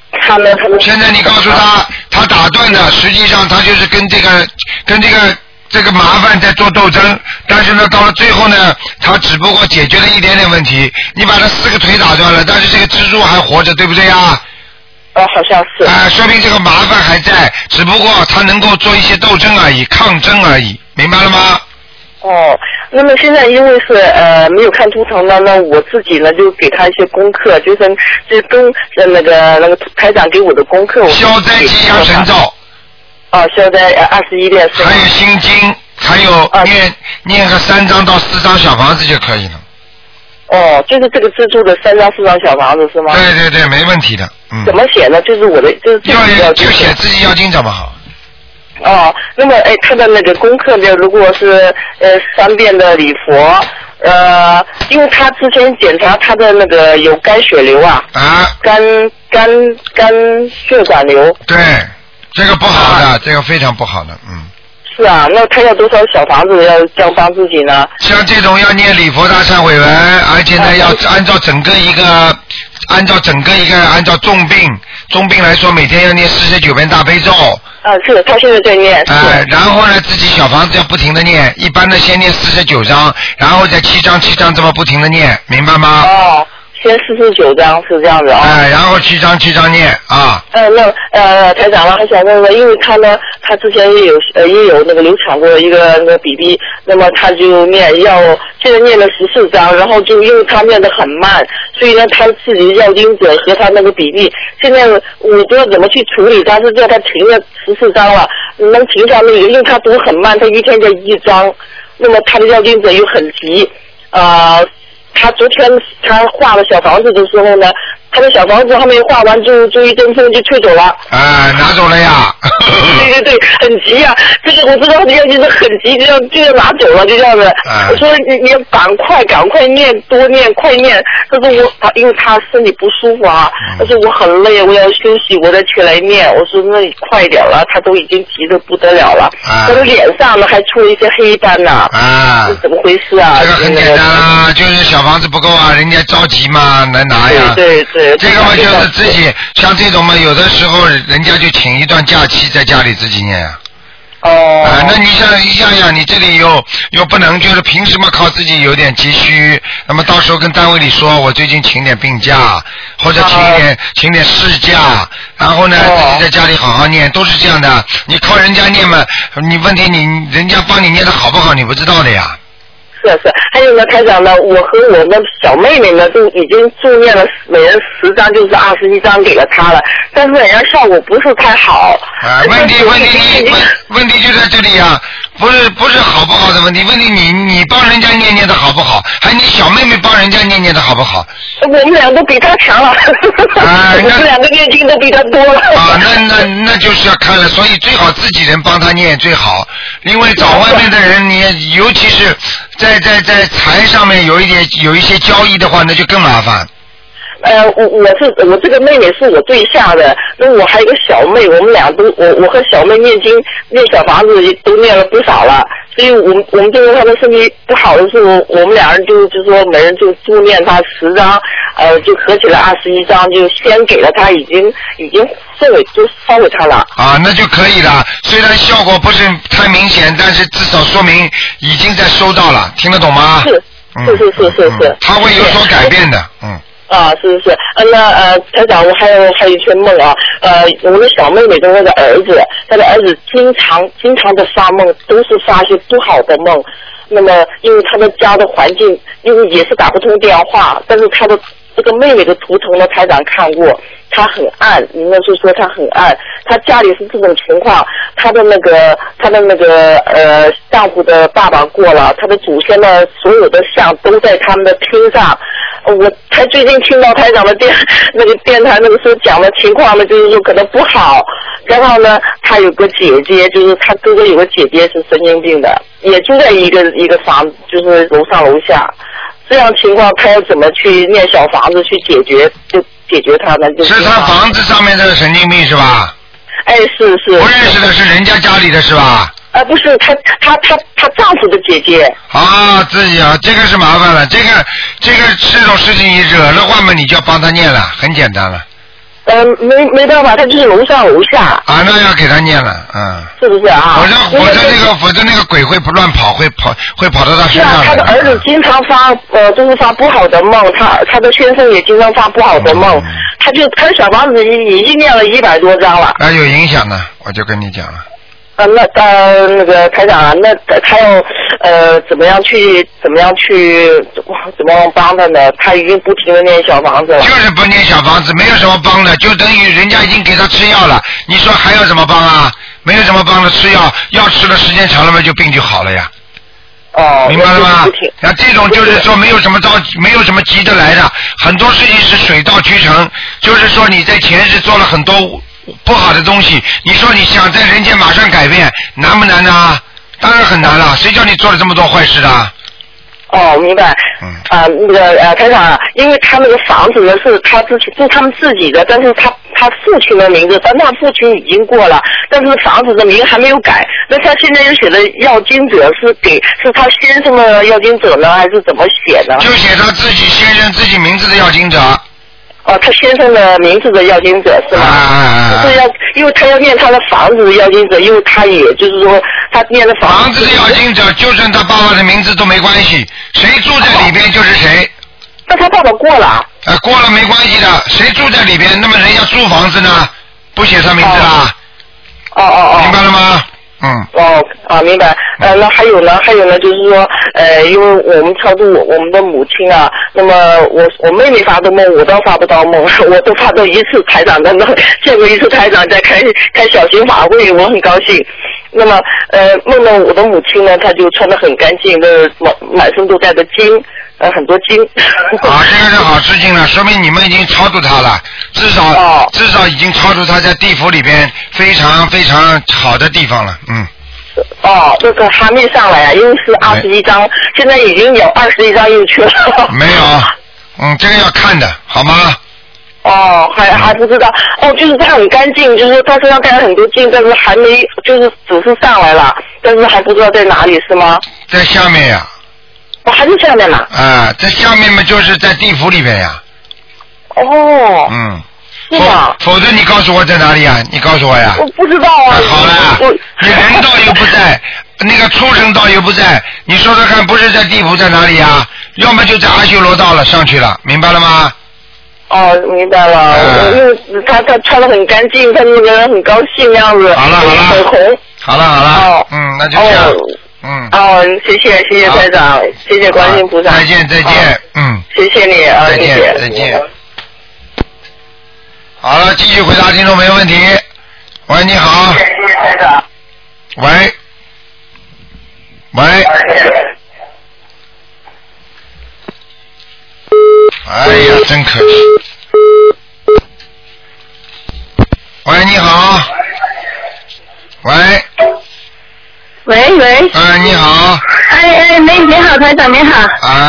他们现在你告诉他，他打断的，实际上他就是跟这个麻烦在做斗争，但是呢，到了最后呢，他只不过解决了一点点问题。你把他4个腿打断了，但是这个蜘蛛还活着，对不对呀？ 好像是。 说明这个麻烦还在，只不过他能够做一些斗争而已，抗争而已，明白了吗？ 那么现在因为是没有看图腾呢，那我自己呢就给他一些功课，就是跟那个台长给我的功课。 消灾吉祥神咒。 消灾21遍。 还有心经，还有念个3张到4张小房子就可以了。 就是这个蜘蛛的3张4张小房子是吗？ 对对对，没问题的。 怎么写呢？就是我的就是就写自己要经怎么好。 那么他的那个功课呢，如果是3遍的礼佛，因为他之前检查他的那个有肝血瘤肝血管瘤。 对，这个不好的，这个非常不好的， 是啊，那他要多少小房子要交帮自己呢？ 像这种要念礼佛大忏悔文，而且呢要按照整个一个按照重病来说，每天要念49遍大悲咒。 是他现在在念。 然后呢，自己小房子要不停的念，一般的先念49章，然后再7章这么不停的念，明白吗？ 先49章是这样子然后7章念那台长呢还想问问，因为他呢，他之前也有那个流产过一个那个 BB， 那么他就现在念了14章，然后就因为他念得很慢，所以呢他自己要经者和他那个 BB， 现在我不知道怎么去处理，他是叫他停了14章了，能停下那个，因为他读很慢，他一天就1章，那么他的要经者又很急他昨天他画了小房子的时候呢，他的小房子还没画完就一阵风就吹走了。 拿走了呀。 对对对，很急啊！这个我知道，就是很急，就要拿走了，就这样子。我说你要赶快念，多念，快念。他说因为他身体不舒服他说我很累，我要休息，我再起来念。我说那你快点了，他都已经急得不得了了。他的脸上呢还出了一些黑斑呢。是怎么回事啊？ 这个很简单就是小房子不够人家着急嘛，来拿呀。 对。 这个嘛就是自己，像这种嘛，有的时候人家就请一段假期在家里自己念那你想，你这里又不能就是平时嘛靠自己有点急需，那么到时候跟单位里说，我最近请点病假，或者请点事假，然后呢自己在家里好好念，都是这样的。你靠人家念嘛，你问题人家帮你念的好不好，你不知道的呀。 是，还有呢，台长呢，我和我的小妹妹呢，都已经助念了每人10张，就是21张给了她了，但是人家效果不是太好。 问题就在这里不是好不好的问题，问题你帮人家念的好不好，还你小妹妹帮人家念的好不好？ 我们俩都比她强了。我们2个念经都比她多了。 那就是要看了，所以最好自己人帮她念最好，因为找外面的人，你尤其是在财上面有一些交易的话，那就更麻烦。 我这个妹妹是我对下的，那我还有一个小妹，我们俩都我和小妹念小房子都念了不少了，所以我们就是她的身体不好的时候，我们2人就说每人就助念她10张，就合起来21张，就先给了她，已经烧给她了。 那就可以了，虽然效果不是太明显，但是至少说明已经在收到了，听得懂吗？ 是。 它会有所改变的。 是。那台长，我还有一圈梦我的小妹妹的那个儿子，他的儿子经常的发梦，都是发一些不好的梦。那么因为他的家的环境，因为也是打不通电话，但是他的这个妹妹的图腾呢，台长看过，她很暗，你们是说她很暗，她家里是这种情况，她的那个丈夫的爸爸过了，她的祖先的所有的像都在他们的厅上。我才最近听到台长的电台那个时候讲的情况呢，就是说可能不好。然后呢，他有个姐姐，就是他哥哥有个姐姐是神经病的，也住在一个房，就是楼上楼下。这样情况，他要怎么去念小房子去解决他呢？ 是他房子上面这个神经病是吧？ 是。 不认识的是人家家里的是吧？ 不是，她丈夫的姐姐。 自己这个是麻烦了，这个这种事情你惹了话嘛，你就要帮他念了，很简单了。 没办法，他就是楼上楼下。 啊，那要给他念了， 是不是啊？ 否则那个鬼会乱跑，会跑到他身上来。 是啊，他的儿子经常就是发不好的梦，他的先生也经常发不好的梦，他小房子已经念了100多张了。 有影响的，我就跟你讲了。 那个台长啊，那他要怎么样帮他呢？他已经不停的念小房子了。 就是不念小房子，没有什么帮的，就等于人家已经给他吃药了。你说还要怎么帮啊？没有什么帮的，吃药吃的时间长了嘛，病就好了呀。明白了吗？那这种就是说没有什么急得来的，很多事情是水到渠成，就是说你在前世做了很多不好的东西，你说你想在人间马上改变，难不难呢？当然很难了，谁叫你做了这么多坏事的？ 明白。台长啊，因为他那个房子呢是他们自己的，但是他父亲的名字，但他父亲已经过了，但是房子的名还没有改。那他现在又写的要经者是他先生的要经者呢，还是怎么写呢？ 就写他自己先生自己名字的要经者。 他先生的名字的要经者是吗？是因为他要念他的房子的要经者，因为他也就是说他念的房子的要经者，就算他爸爸的名字都没关系，谁住在里边就是谁。 那他爸爸过了。 过了没关系的，谁住在里边，那么人家租房子呢，不写他名字啦。明白了吗？ 明白。那还有呢，就是说，因为我们超度我们的母亲啊，那么我妹妹发的梦，我倒发不到梦，我都发到一次台长的梦，见过一次台长在开小型法会，我很高兴。那么梦到我的母亲呢，她就穿得很干净，满身都带着金，很多金。 这个是好事情了，说明你们已经超度她了，至少已经超度她在地府里边非常非常好的地方了， 这个还没上来啊，因为是21张，现在已经有21张又去了。 没有，这个要看的，好吗？ 还不知道。就是他很干净，就是他身上带了很多金，但是还没，就是只是上来了，但是还不知道在哪里，是吗？ 在下面呀。 还是下面嘛？ 在下面嘛，就是在地府里边呀。 是吗？ 否则你告诉我在哪里呀？你告诉我呀。 我不知道啊。 好了，你人道又不在，那个畜生道又不在，你说说看，不是在地府在哪里呀？要么就在阿修罗道了，上去了，明白了吗？ 明白了。因为他穿得很干净，他那个人很高兴样子。 好了， 很红。 好了。那就这样。 谢谢台长，谢谢观世音菩萨。 再见。 谢谢你啊， 再见。好了，继续回答听众没问题。喂，你好。 谢谢台长。 喂。哎呀，真可惜。喂，你好。喂。你好。 你好，台长，你好。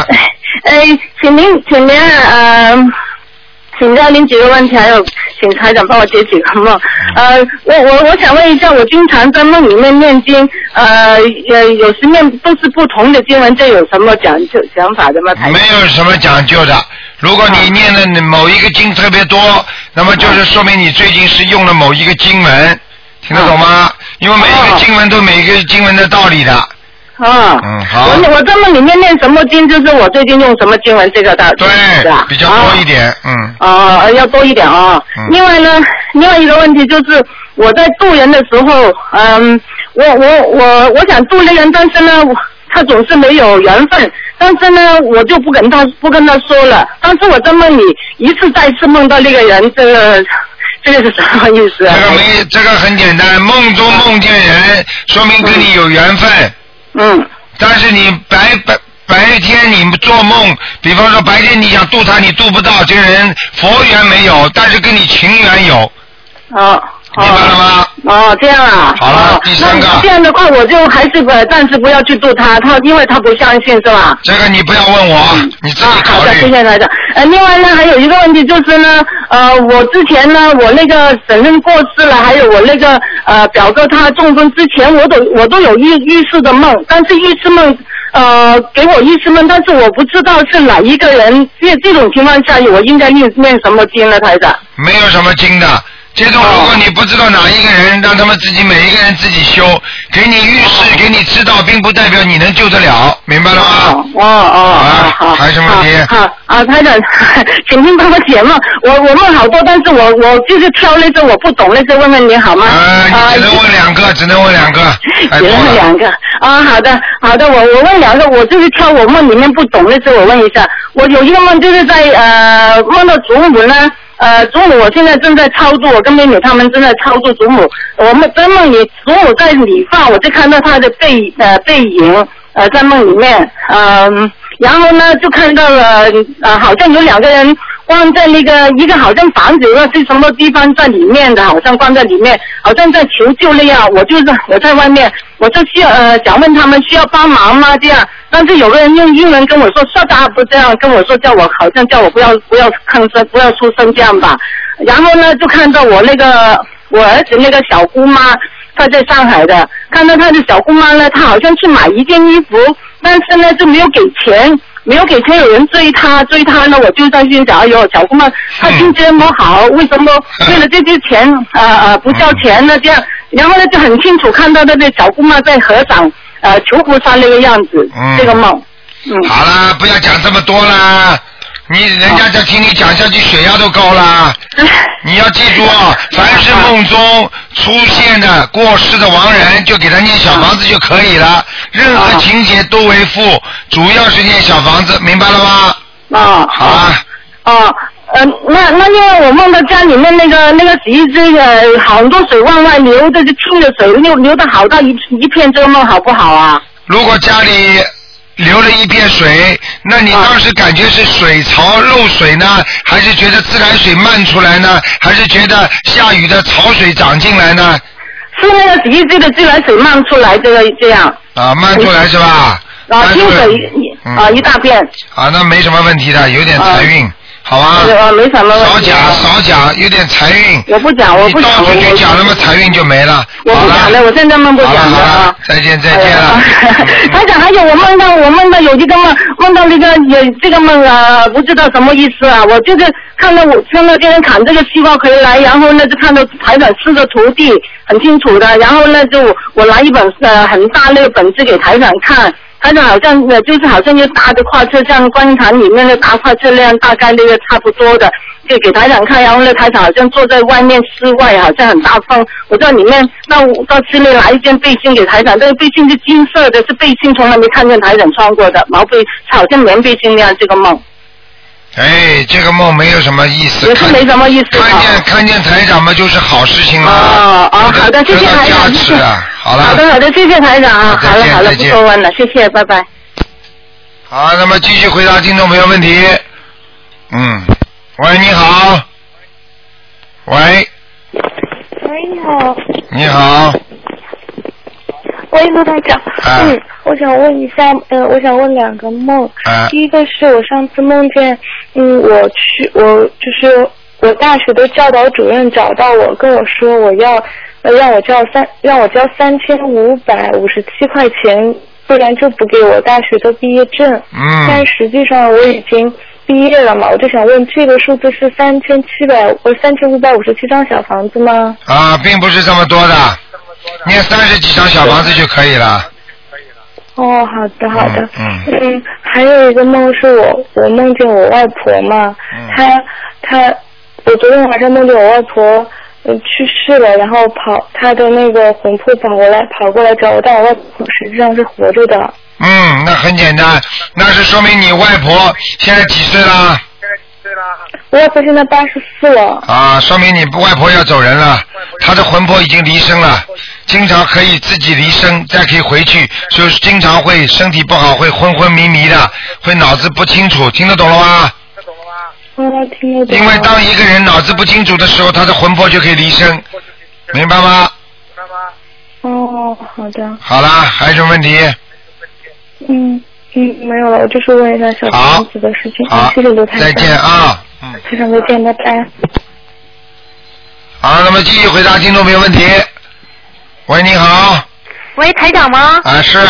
请教您几个问题，还有请台长帮我解几个梦。我想问一下，我经常在梦里面念经，有时念都是不同的经文，这有什么讲法的吗？台长？ 没有什么讲究的。如果你念的某一个经特别多，那么就是说明你最近是用了某一个经文，听得懂吗？因为每一个经文都有每一个经文的道理的。好。 我在梦里面念什么经，就是我最近用什么经文，这个道理。 对，比较多一点。 要多一点啊。另外一个问题就是我在渡人的时候，我想渡那人，但是呢，他总是没有缘分，但是呢，我就不跟他说了。但是我在梦里一次再次梦到那个人，这个是什么意思啊？ 这个很简单，梦中梦见人，说明跟你有缘分。但是你白天你做梦，比方说白天你想渡他，你渡不到，这个人佛缘没有，但是跟你情缘有。明白了吗？这样啊。 好了，第三个。 这样的话，我就还是暂时不要去渡他，因为他不相信，是吧？ 这个你不要问我，你自己考虑。 好的，谢谢台长。另外呢，还有一个问题就是呢，我之前呢，我那个婶婶过世了，还有我那个表哥他中风之前，我都有预示的梦，但是预示梦给我意思梦，但是我不知道是哪一个人。这种情况下，我应该念什么经呢，台长？ 没有什么经的。这种如果你不知道哪一个人，让他们自己每一个人自己修，给你预示，给你知道，并不代表你能救得了，明白了吗？ 好， 还有什么问题？ 好，台长，请您帮我解梦。我问好多，但是我就是挑那些我不懂那些问问您好吗？ 你只能问两个，只能问两个。 只能问两个。好的，我问两个，我就是挑我梦里面不懂那些，我问一下。我有一个梦就是在梦到祖母呢。祖母我现在正在操作，我跟妹妹他们正在操作祖母。我们在梦里，祖母在理发，我就看到她的背影，在梦里面，然后呢就看到了，好像有两个人关在那个一个好像房子是什么地方在里面的，好像关在里面，好像在求救那样。我在外面，我就需要想问他们需要帮忙吗？这样。但是有个人用英文跟我说 shut up 这样跟我说，好像叫我不要吭声，不要出声这样吧。然后呢就看到我儿子那个小姑妈，她在上海的，看到她的小姑妈呢，她好像去买一件衣服，但是呢就没有给钱，有人追她呢，我就在心想，哎呦，小姑妈她经济那么好，为什么为了这些钱不交钱呢？这样，然后呢就很清楚看到那个小姑妈在合掌。求菩萨那个样子，这个梦。 好了，不要讲这么多啦，人家再听你讲下去，血压都高啦。你要记住凡是梦中出现的过世的亡人，就给他念小房子就可以了。任何情节都为负，主要是念小房子，明白了吗？好啊。 那因为我梦到家里面那个洗衣机很多水往外流的，就清的水流得好大一片，这个梦好不好啊？ 如果家里流了一片水，那你当时感觉是水槽漏水呢，还是觉得自来水漫出来呢，还是觉得下雨的潮水涨进来呢？ 是那个洗衣机的自来水漫出来这样。 漫出来是吧？ 清水一大片。 那没什么问题的，有点财运。好吧， 没什么问题。 少讲，有点财运。 我不讲。 你到处去讲，那么财运就没了。 我不讲了，我现在梦不讲了。 再见了。 台长，还有我梦到有一个梦到那个这个梦不知道什么意思啊。我就是看到别人砍这个西瓜回来，然后呢就看到台长吃着徒弟，很清楚的。然后呢就我拿一本很大那个本子给台长看。台长好像好像一个大的跨车，像观音堂里面的大跨车那样，大概那个差不多的，就给台长看。然后呢，台长好像坐在外面，室外好像很大风。我在里面到室内拿一件背心给台长，这个背心是金色的，是背心从来没看见台长穿过的，毛背好像棉背心那样。这个梦。 这个梦没有什么意思。 也是没什么意思。 看见台长嘛，就是好事情了。 好的，谢谢台长。 好了。 好的，谢谢台长啊。好了，不多问了，谢谢，拜拜。 好，那么继续回答听众朋友问题。喂，你好。喂， 你好。 你好。 喂，陆台长。我想问一下，我想问两个梦。第一个是我上次梦见，我大学的教导主任找到我，跟我说让我交3557块钱，不然就不给我大学的毕业证。但实际上我已经毕业了嘛，我就想问这个数字是3557张小房子吗？ 并不是这么多的，念30几张小房子就可以了。 好的。还有一个梦是我梦见我外婆嘛，我昨天晚上梦见我外婆去世了，然后她的那个魂魄跑过来找我，但我外婆实际上是活着的。 那很简单，那是说明你外婆现在几岁了？ 我外婆现在84了。 说明你外婆要走人了，她的魂魄已经离身了，经常可以自己离身，再可以回去，就是经常会身体不好，会昏昏迷迷的，会脑子不清楚，听得懂了吗？ 听得懂。 因为当一个人脑子不清楚的时候，他的魂魄就可以离身，明白吗？ 好的。 好啦，还有什么问题？ 没有了，我就是问一下小房子的事情。 好， 谢谢卢台长。 再见啊。 台长再见，拜拜。 好，那么继续回答听众朋友问题。喂，你好。 喂，台长吗？ 是。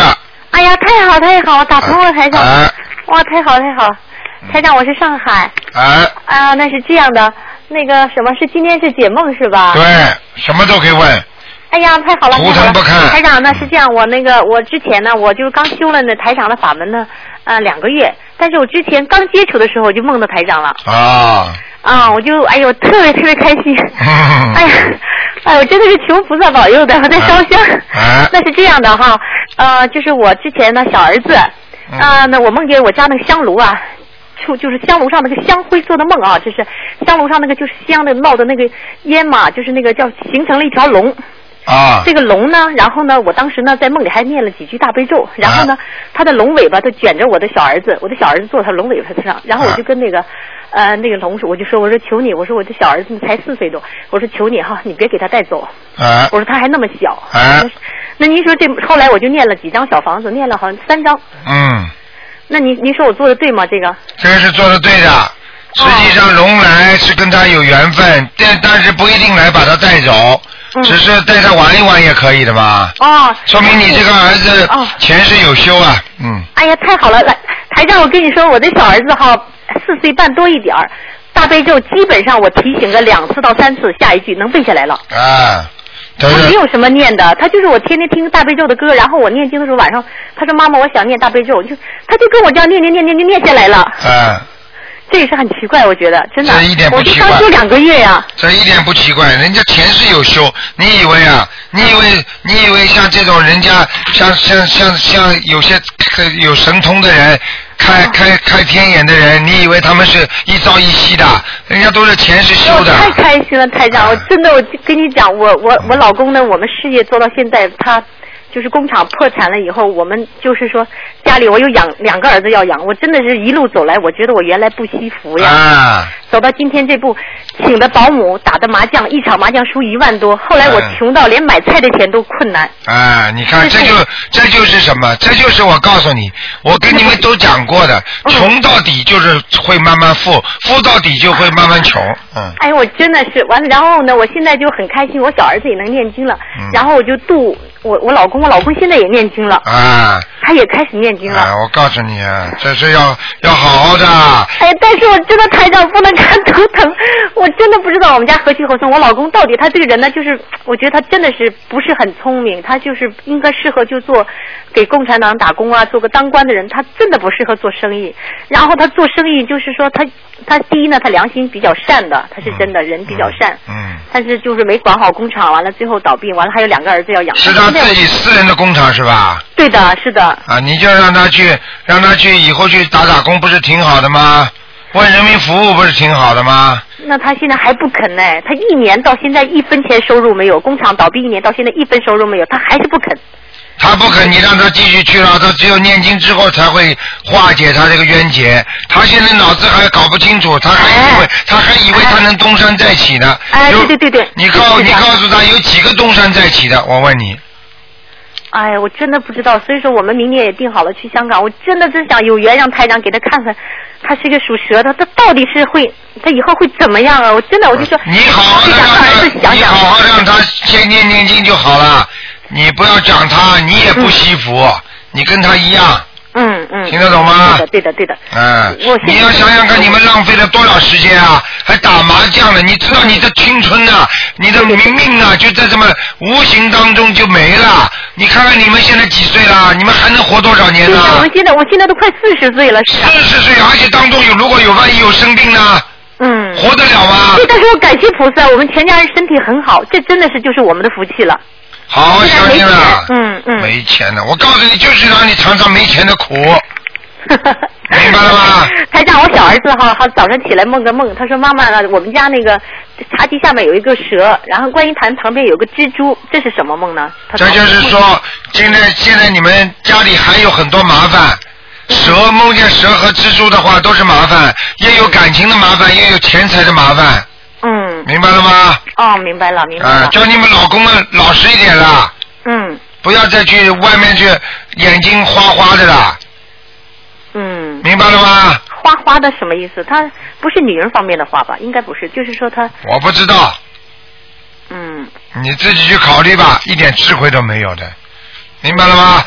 哎呀，太好太好，打通了台长。哇，太好太好，台长，我是上海。那是这样的，那个什么是今天是解梦是吧？ 对，什么都可以问。 哎呀，太好了， 图腾不看。 台长呢是这样，我之前呢，我就刚修了那台长的法门呢，2个月，但是我之前刚接触的时候我就梦到台长了。我就哎呦特别特别开心。哎呦，真的是求菩萨保佑的，我在烧香。那是这样的哈，就是我之前呢小儿子，那我梦见我家那个香炉啊。就是香炉上那个香灰做的梦啊，就是香炉上那个就是香的冒的那个烟嘛，就是那个叫形成了一条龙。这个龙呢，然后呢，我当时呢在梦里还念了几句大悲咒，然后呢，他的龙尾巴都卷着我的小儿子，我的小儿子坐他龙尾巴上，然后我就跟那个龙说，我说求你，我说我的小儿子才4岁多，我说求你哈，你别给他带走，我说他还那么小。那您说这后来我就念了几张小房子，念了好像3张。那您说我做的对吗？这个是做的对的。实际上龙来是跟他有缘分，但是不一定来把他带走，只是带他玩一玩也可以的嘛。说明你这个儿子前世有修啊。 哎呀，太好了！来，台长，我跟你说，我的小儿子哈4岁半多一点儿，大悲咒基本上我提醒个2次到3次，下一句能背下来了。他没有什么念的，他就是我天天听大悲咒的歌，然后我念经的时候晚上，他说妈妈我想念大悲咒，他就跟我这样念下来了。这也是很奇怪，我觉得真的。 这一点不奇怪。 我就刚修2个月呀。 这一点不奇怪，人家前世有修，你以为啊？你以为像这种人家像有些有神通的人，开天眼的人，你以为他们是一朝一夕的？人家都是前世修的。 我太开心了，台长！我真的，我跟你讲，我老公呢，我们事业做到现在，他。就是工厂破产了以后，我们就是说家里我有2个儿子要养，我真的是一路走来，我觉得我原来不惜福呀。走到今天这步，请的保姆，打的麻将，一场麻将输1万多，后来我穷到连买菜的钱都困难。 你看这就是什么？这就是我告诉你，我跟你们都讲过的，穷到底就是会慢慢富，富到底就会慢慢穷。 哎，我真的是完了，然后呢，我现在就很开心，我小儿子也能念经了，然后我就度我老公现在也念经了他也开始念经了。 我告诉你啊，这是要好好的。 但是我真的台长不能看图腾，我真的不知道我们家何去何从。我老公到底他这个人呢，就是我觉得他真的是不是很聪明，他就是应该适合就做给共产党打工啊，做个当官的人，他真的不适合做生意。然后他做生意就是说他第一呢，他良心比较善的，他是真的人比较善。但是就是没管好工厂，完了最后倒闭，完了还有2个儿子要养。 是他自己私人的工厂是吧？ 对的，是的。 你就让他去以后去打工，不是挺好的吗？为人民服务不是挺好的吗？ 那他现在还不肯呢，他1年到现在1分钱收入没有，工厂倒闭1年到现在1分收入没有，他还是不肯。 他不肯，你让他继续去了，他只有念经之后才会化解他这个冤结。他现在脑子还搞不清楚，他还以为他能东山再起呢。 对。 你告诉他有几个东山再起的？我问你。 我真的不知道，所以说我们明年也定好了去香港。我真的真想有缘让台长给他看看，他是一个属蛇的，他到底是他以后会怎么样啊？我就说， 你好好让他先念经就好了。你不要讲他，你也不惜福，你跟他一样。听得懂吗？ 对的。 你要想想看，你们浪费了多少时间啊？还打麻将呢？你知道你的青春啊，你的命啊，就在这么无形当中就没了。你看看你们现在几岁了？你们还能活多少年呢？ 我现在都快40岁了。 40岁，而且当中万一有生病呢？活得了吗？ 对，但是我感谢菩萨，我们全家人身体很好，这真的是就是我们的福气了。 好好相信了。没钱了，我告诉你，就是让你尝尝没钱的苦。明白了吗？ 台长，我小儿子他早上起来梦个梦，他说妈妈呢，我们家那个茶几下面有一个蛇，然后观音坛旁边有个蜘蛛，这是什么梦呢？ 这就是说，现在你们家里还有很多麻烦。梦见蛇和蜘蛛的话都是麻烦，也有感情的麻烦，也有钱财的麻烦。明白了吗？ 明白了。 叫你们老公们老实一点啦。不要再去外面去眼睛花花的啦。明白了吗？ 花花的什么意思？他不是女人方面的花吧？应该不是，就是说他。 我不知道。你自己去考虑吧，一点智慧都没有的。明白了吗？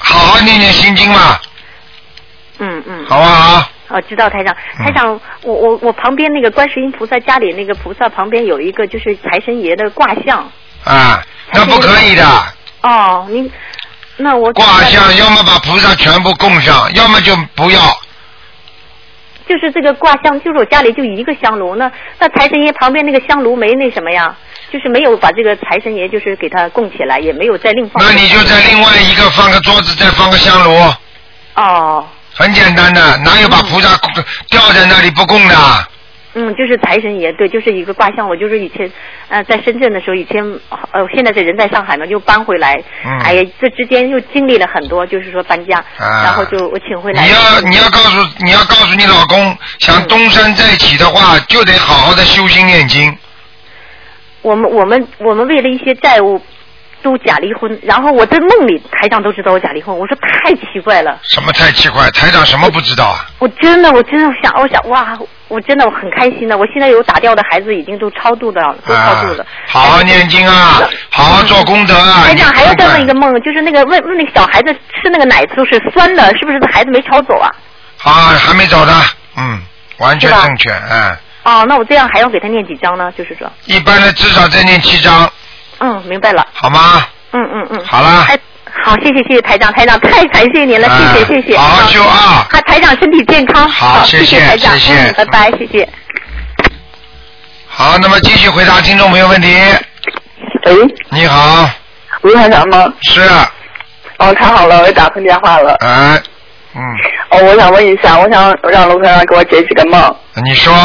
好好念念心经嘛。好不好？ 知道台长。台长，我旁边那个观世音菩萨家里那个菩萨旁边有一个就是财神爷的卦象。 那不可以的。 您那我卦象要么把菩萨全部供上，要么就不要。 就是这个卦象，就是我家里就一个香炉，那财神爷旁边那个香炉没那什么呀？就是没有把这个财神爷就是给他供起来，也没有再另放。 那你就在另外一个放个桌子，再放个香炉。很简单的，哪有把菩萨吊在那里不供的？ 就是财神爷，对，就是一个卦象。我就是以前在深圳的时候，现在人在上海嘛，就搬回来。哎呀，这之间又经历了很多，就是说搬家，然后就我请回来。 你要告诉你老公，想东山再起的话，就得好好的修心念经。 我们为了一些债务都假离婚，然后我在梦里台长都知道我假离婚，我说太奇怪了。 什么太奇怪？台长什么不知道啊？ 我真的想哇，我真的很开心的。我现在有打掉的孩子已经都超度了， 好好念经啊，好好做功德啊。 台长还要再问一个梦，就是那个问那个小孩子吃那个奶都是酸的，是不是孩子没吵走啊？ 还没走的，完全正确， 那我这样还要给他念几张呢？就是说， 一般的至少再念7张。 明白了。 好吗？好了。 好，谢谢台长，太感谢您了，谢谢。 好好修啊！ 台长身体健康。 好， 谢谢台长，拜拜，谢谢。 好，那么继续回答听众朋友问题。你好。 卢台长吗？ 是。 太好了，我打通电话了。我想问一下，我想让卢台长给我解几个梦。 你说。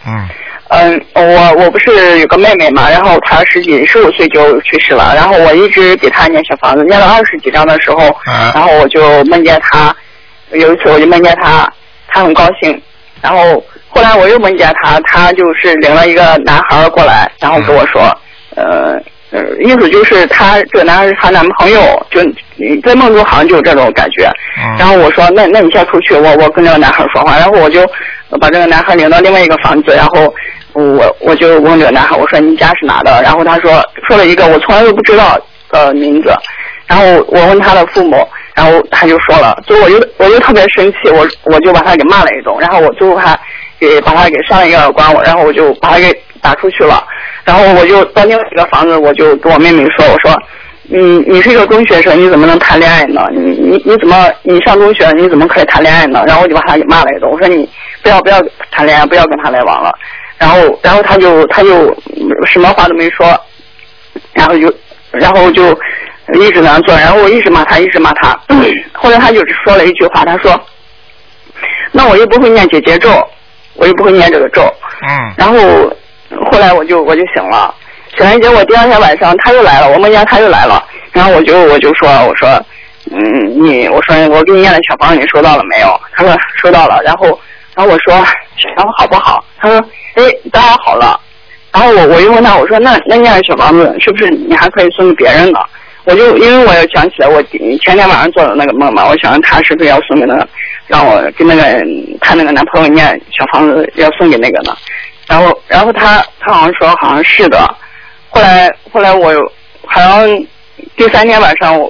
我不是有个妹妹嘛，然后她15岁就去世了，然后我一直给她念小房子，念了20几张的时候，然后我就梦见她，有一次我就梦见她很高兴，然后后来我又梦见她就是领了一个男孩过来，然后跟我说，意思就是这个男孩是她男朋友，就在梦中好像就有这种感觉，然后我说那你先出去，我跟这个男孩说话，然后我就把这个男孩领到另外一个房子，然后我就问这个男孩，我说你家是哪的？然后他说了一个我从来都不知道的名字，然后我问他的父母，然后他就说了，所以我就特别生气，我就把他给骂了一顿，然后我最后还把他给扇了一个耳光，然后我就把他给打出去了，然后我就到另外一个房子，我就跟我妹妹说，我说你是一个中学生，你怎么能谈恋爱呢？你上中学你怎么可以谈恋爱呢？然后我就把他给骂了一顿，我说你不要谈恋爱，不要跟他来往了。然后他就什么话都没说，然后就一直那样做，然后我一直骂他，后来他就只说了一句话，他说那我又不会念姐姐咒，我又不会念这个咒，然后后来我就醒了，醒了结果第二天晚上他又来了，我梦见他又来了，然后我就说我说我给你念的小房子你收到了没有？他说收到了，然后我说然后好不好？他说当然好了。然后我又问他，我说那念的小房子是不是你还可以送给别人呢？因为我又想起来我前天晚上做的那个梦嘛，我想他是不是要送给那个，让我跟他那个男朋友念小房子要送给那个呢？然后他好像说好像是的。后来我好像第3天晚上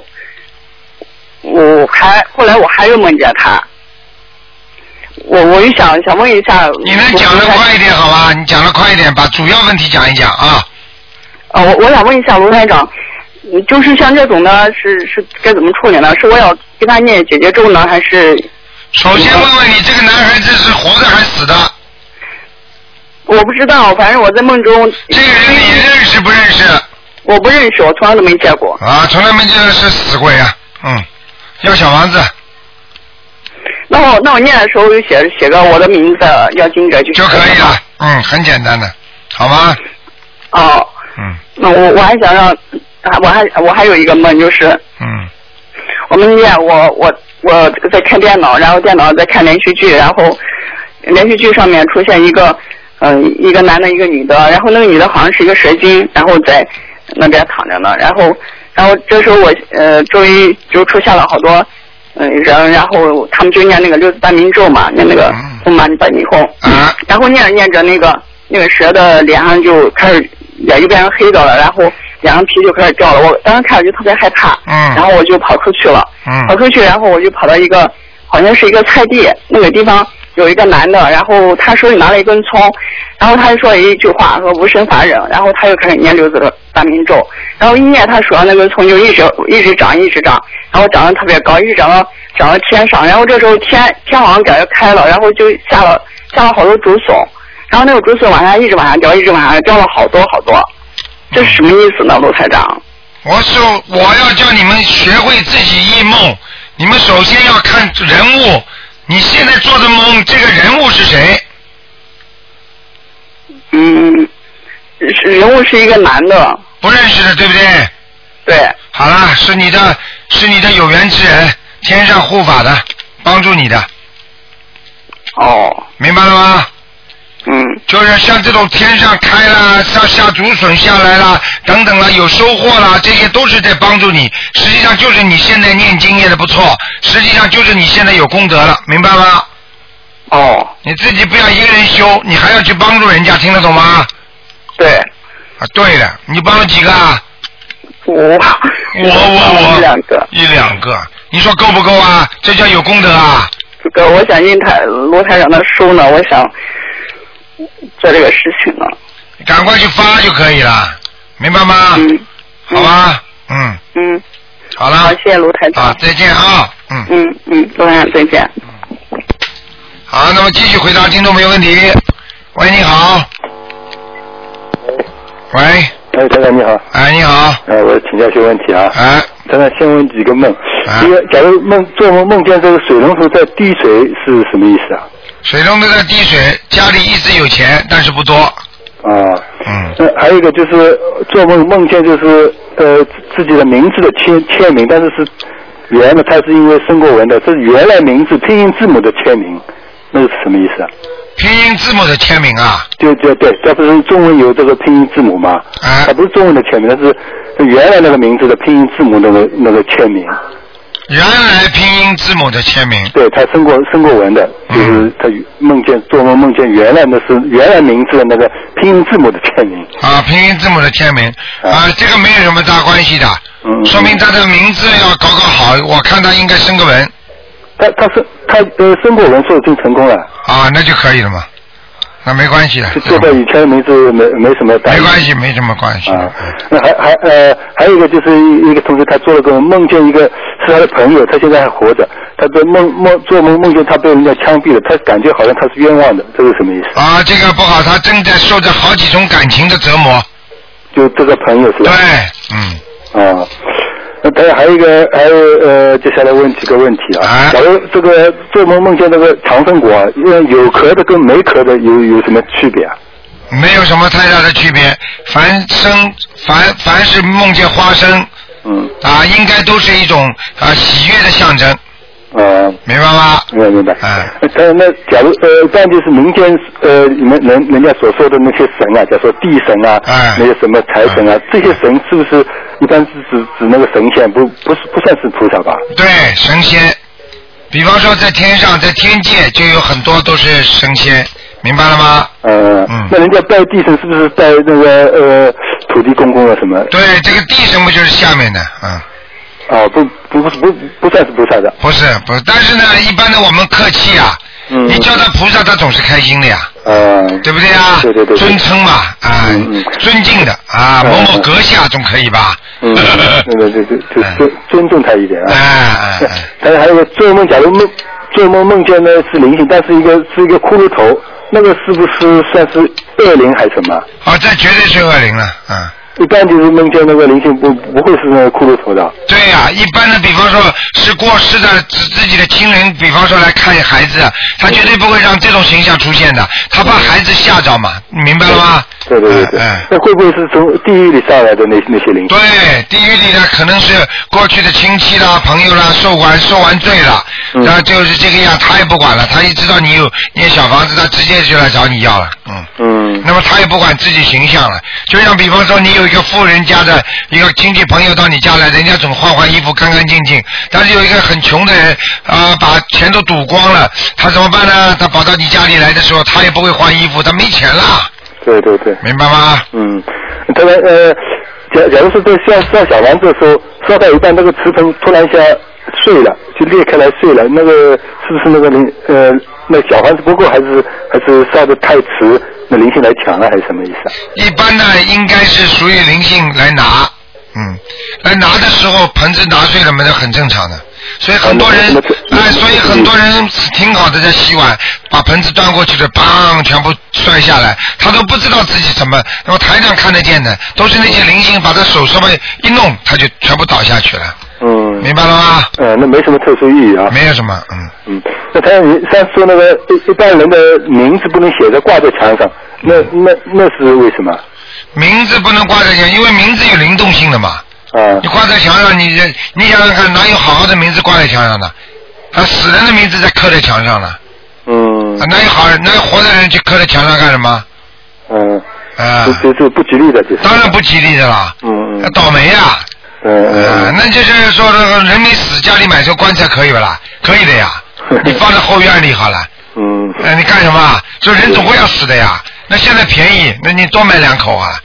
后来我还有梦见他。我就想问一下， 你能讲得快一点好吧？你讲得快一点，把主要问题讲一讲啊。 我想问一下卢台长，就是像这种呢，是该怎么处理呢？是我要给他念姐姐咒呢，还是？ 首先问问你，这个男孩子是活的还是死的？ 我不知道，反正我在梦中。 这个人你认识不认识？ 我不认识，我从来都没见过。 从来没见过，是死鬼啊！要小房子。 那我念的时候就写个我的名字，要经者就可以了。很简单的，好吗？ 那我还想让，我还有一个梦，就是我梦见我在看电脑，然后电脑在看连续剧，然后连续剧上面出现一个男的一个女的，然后那个女的好像是一个蛇精，然后在那边躺着呢，然后这时候我周围就出现了好多人，然后他们就念那个六字大明咒嘛，念那个唵嘛呢叭咪吽，然后念着念着那个蛇的脸上就开始也就变成黑的了，然后脸上皮就开始掉了。我当时看着就特别害怕，然后我就跑出去了，跑出去，然后我就跑到一个好像是一个菜地，那个地方有一个男的，然后他手里拿了一根葱，然后他就说了一句话，说无神法忍，然后他就开始念6字大明咒，然后一念他手上那根葱就一直长，然后长得特别高，一直长到天上，然后这时候天好像感觉开了，然后就下了好多竹笋，然后那个竹笋一直往下掉，掉了好多，这是什么意思呢，卢台长？ 我要叫你们学会自己忆梦，你们首先要看人物，你现在做的梦，这个人物是谁？ 人物是一个男的。 不认识的，对不对？ 对。 好了，是你的有缘之人，天上护法的，帮助你的。 哦。 明白了吗？就是像这种天上开了，下竹笋下来了，等等了，有收获了，这些都是在帮助你。实际上就是你现在念经念的不错，实际上就是你现在有功德了，明白吗？ 哦。 你自己不要一个人修，你还要去帮助人家，听得懂吗？ 对。 对了，你帮了几个啊？ 我一两个，你说够不够啊？这叫有功德啊！ 这个我想印卢台长的书呢，我想做这个事情呢。 赶快去发就可以了，明白吗？好吧，好了。 好，谢谢卢台长。 好，再见啊。 卢台长再见。 好，那么继续回答听众没有问题。喂，你好。喂， 台长你好。 你好。 我请教一些问题啊。台长先问几个梦。一个，假如做梦见这个水龙头在滴水是什么意思啊？ 水龙头在滴水，家里一直有钱，但是不多。 还有一个就是做梦见就是自己的名字的签名，但是原来他是因为生过文的，这是原来名字拼音字母的签名，那是什么意思啊？ 拼音字母的签名啊？ 对，这不是中文有这个拼音字母吗？它不是中文的签名，它是原来那个名字的拼音字母那个签名。 原来拼音字母的签名。 对，他生过文的，就是他做梦见原来名字的那个拼音字母的签名。 拼音字母的签名这个没有什么大关系的，说明他的名字要搞好，我看他应该生个文。他生过文，说已经成功了。 那就可以了嘛，那没关系的。 做到以前的名字没什么关系。 没关系，没什么关系。 那还有一个就是一个同学，他做了个梦见一个是他的朋友，他现在还活着，他的做梦见他被人家枪毙了，他感觉好像他是冤枉的，这是什么意思？ 这个不好，他正在受着好几种感情的折磨。 就这个朋友是吧？ 对， 当然还有接下来问几个问题啊。假如这个做梦见那个长生果，有壳的跟没壳的有什么区别啊？ 没有什么太大的区别，凡是梦见花生，应该都是一种喜悦的象征。明白吗？ 明白。那假如但就是民间人家所说的那些神啊，假如说地神啊，那些什么财神啊，这些神是不是一般是指那个神仙，不算是菩萨吧？ 对，神仙。比方说在天上，在天界就有很多都是神仙，明白了吗？ 那人家拜地神是不是拜那个土地公公啊什么？ 对，这个地神不就是下面的不算是菩萨的。 不是，但是呢，一般的我们客气啊，你叫他菩萨，他总是开心的呀，对不对啊？ 对， 尊称嘛，尊敬的某某阁下总可以吧？ 对，尊重他一点啊。但是还有个做梦，假如梦见的是灵性，但是是一个骷髅头，那个是不是算是恶灵还是什么？ 这绝对是恶灵了， 一般就是梦见那个灵性不会是那个骷髅头的。 对呀，一般的比方说是过世的自己的亲人，比方说来看孩子，他绝对不会让这种形象出现的，他怕孩子吓着嘛，明白了吗？ 对。那会不会是从地狱里上来的那些灵性？ 对，地狱里呢可能是过去的亲戚啦、朋友啦，受完罪了，然后就是这个样，他也不管了，他一知道你有念小房子，他直接就来找你要了，那么他也不管自己形象了，就像比方说你有一个富人家的一个亲戚朋友到你家来，人家总换衣服干干净净，但是有一个很穷的人把钱都赌光了，他怎么办呢？他跑到你家里来的时候，他也不会换衣服，他没钱了。 对， 明白吗？ 当然假如说在烧小房子的时候，烧到一半，那个瓷盆突然一下碎了，就裂开来碎了，那个是不是那个那小房子不够，还是烧得太迟，那灵性来抢了，还是什么意思啊？ 一般呢，应该是属于灵性来拿，来拿的时候盆子拿碎了嘛，那很正常的。所以很多人，所以很多人挺好的在洗碗，把盆子端过去的，砰，全部摔下来，他都不知道自己怎么，然后台上看得见的，都是那些灵性把他手稍微一弄，他就全部倒下去了。明白了吗？ 那没什么特殊意义啊。 没有什么， 那他你上次说那个一般人的名字不能写在挂在墙上，那是为什么？ 名字不能挂在墙，因为名字有灵动性的嘛。你挂在墙上，你想想看，哪有好好的名字挂在墙上的？死人的名字在刻在墙上了。哪有活的人去刻在墙上干什么？ 这不吉利的，这是。 当然不吉利的啦。倒霉呀。那就是说人没死，家里买座棺材可以不啦？可以的呀。你放在后院里好了。你干什么？这人总会要死的呀。那现在便宜，那你多买2口啊。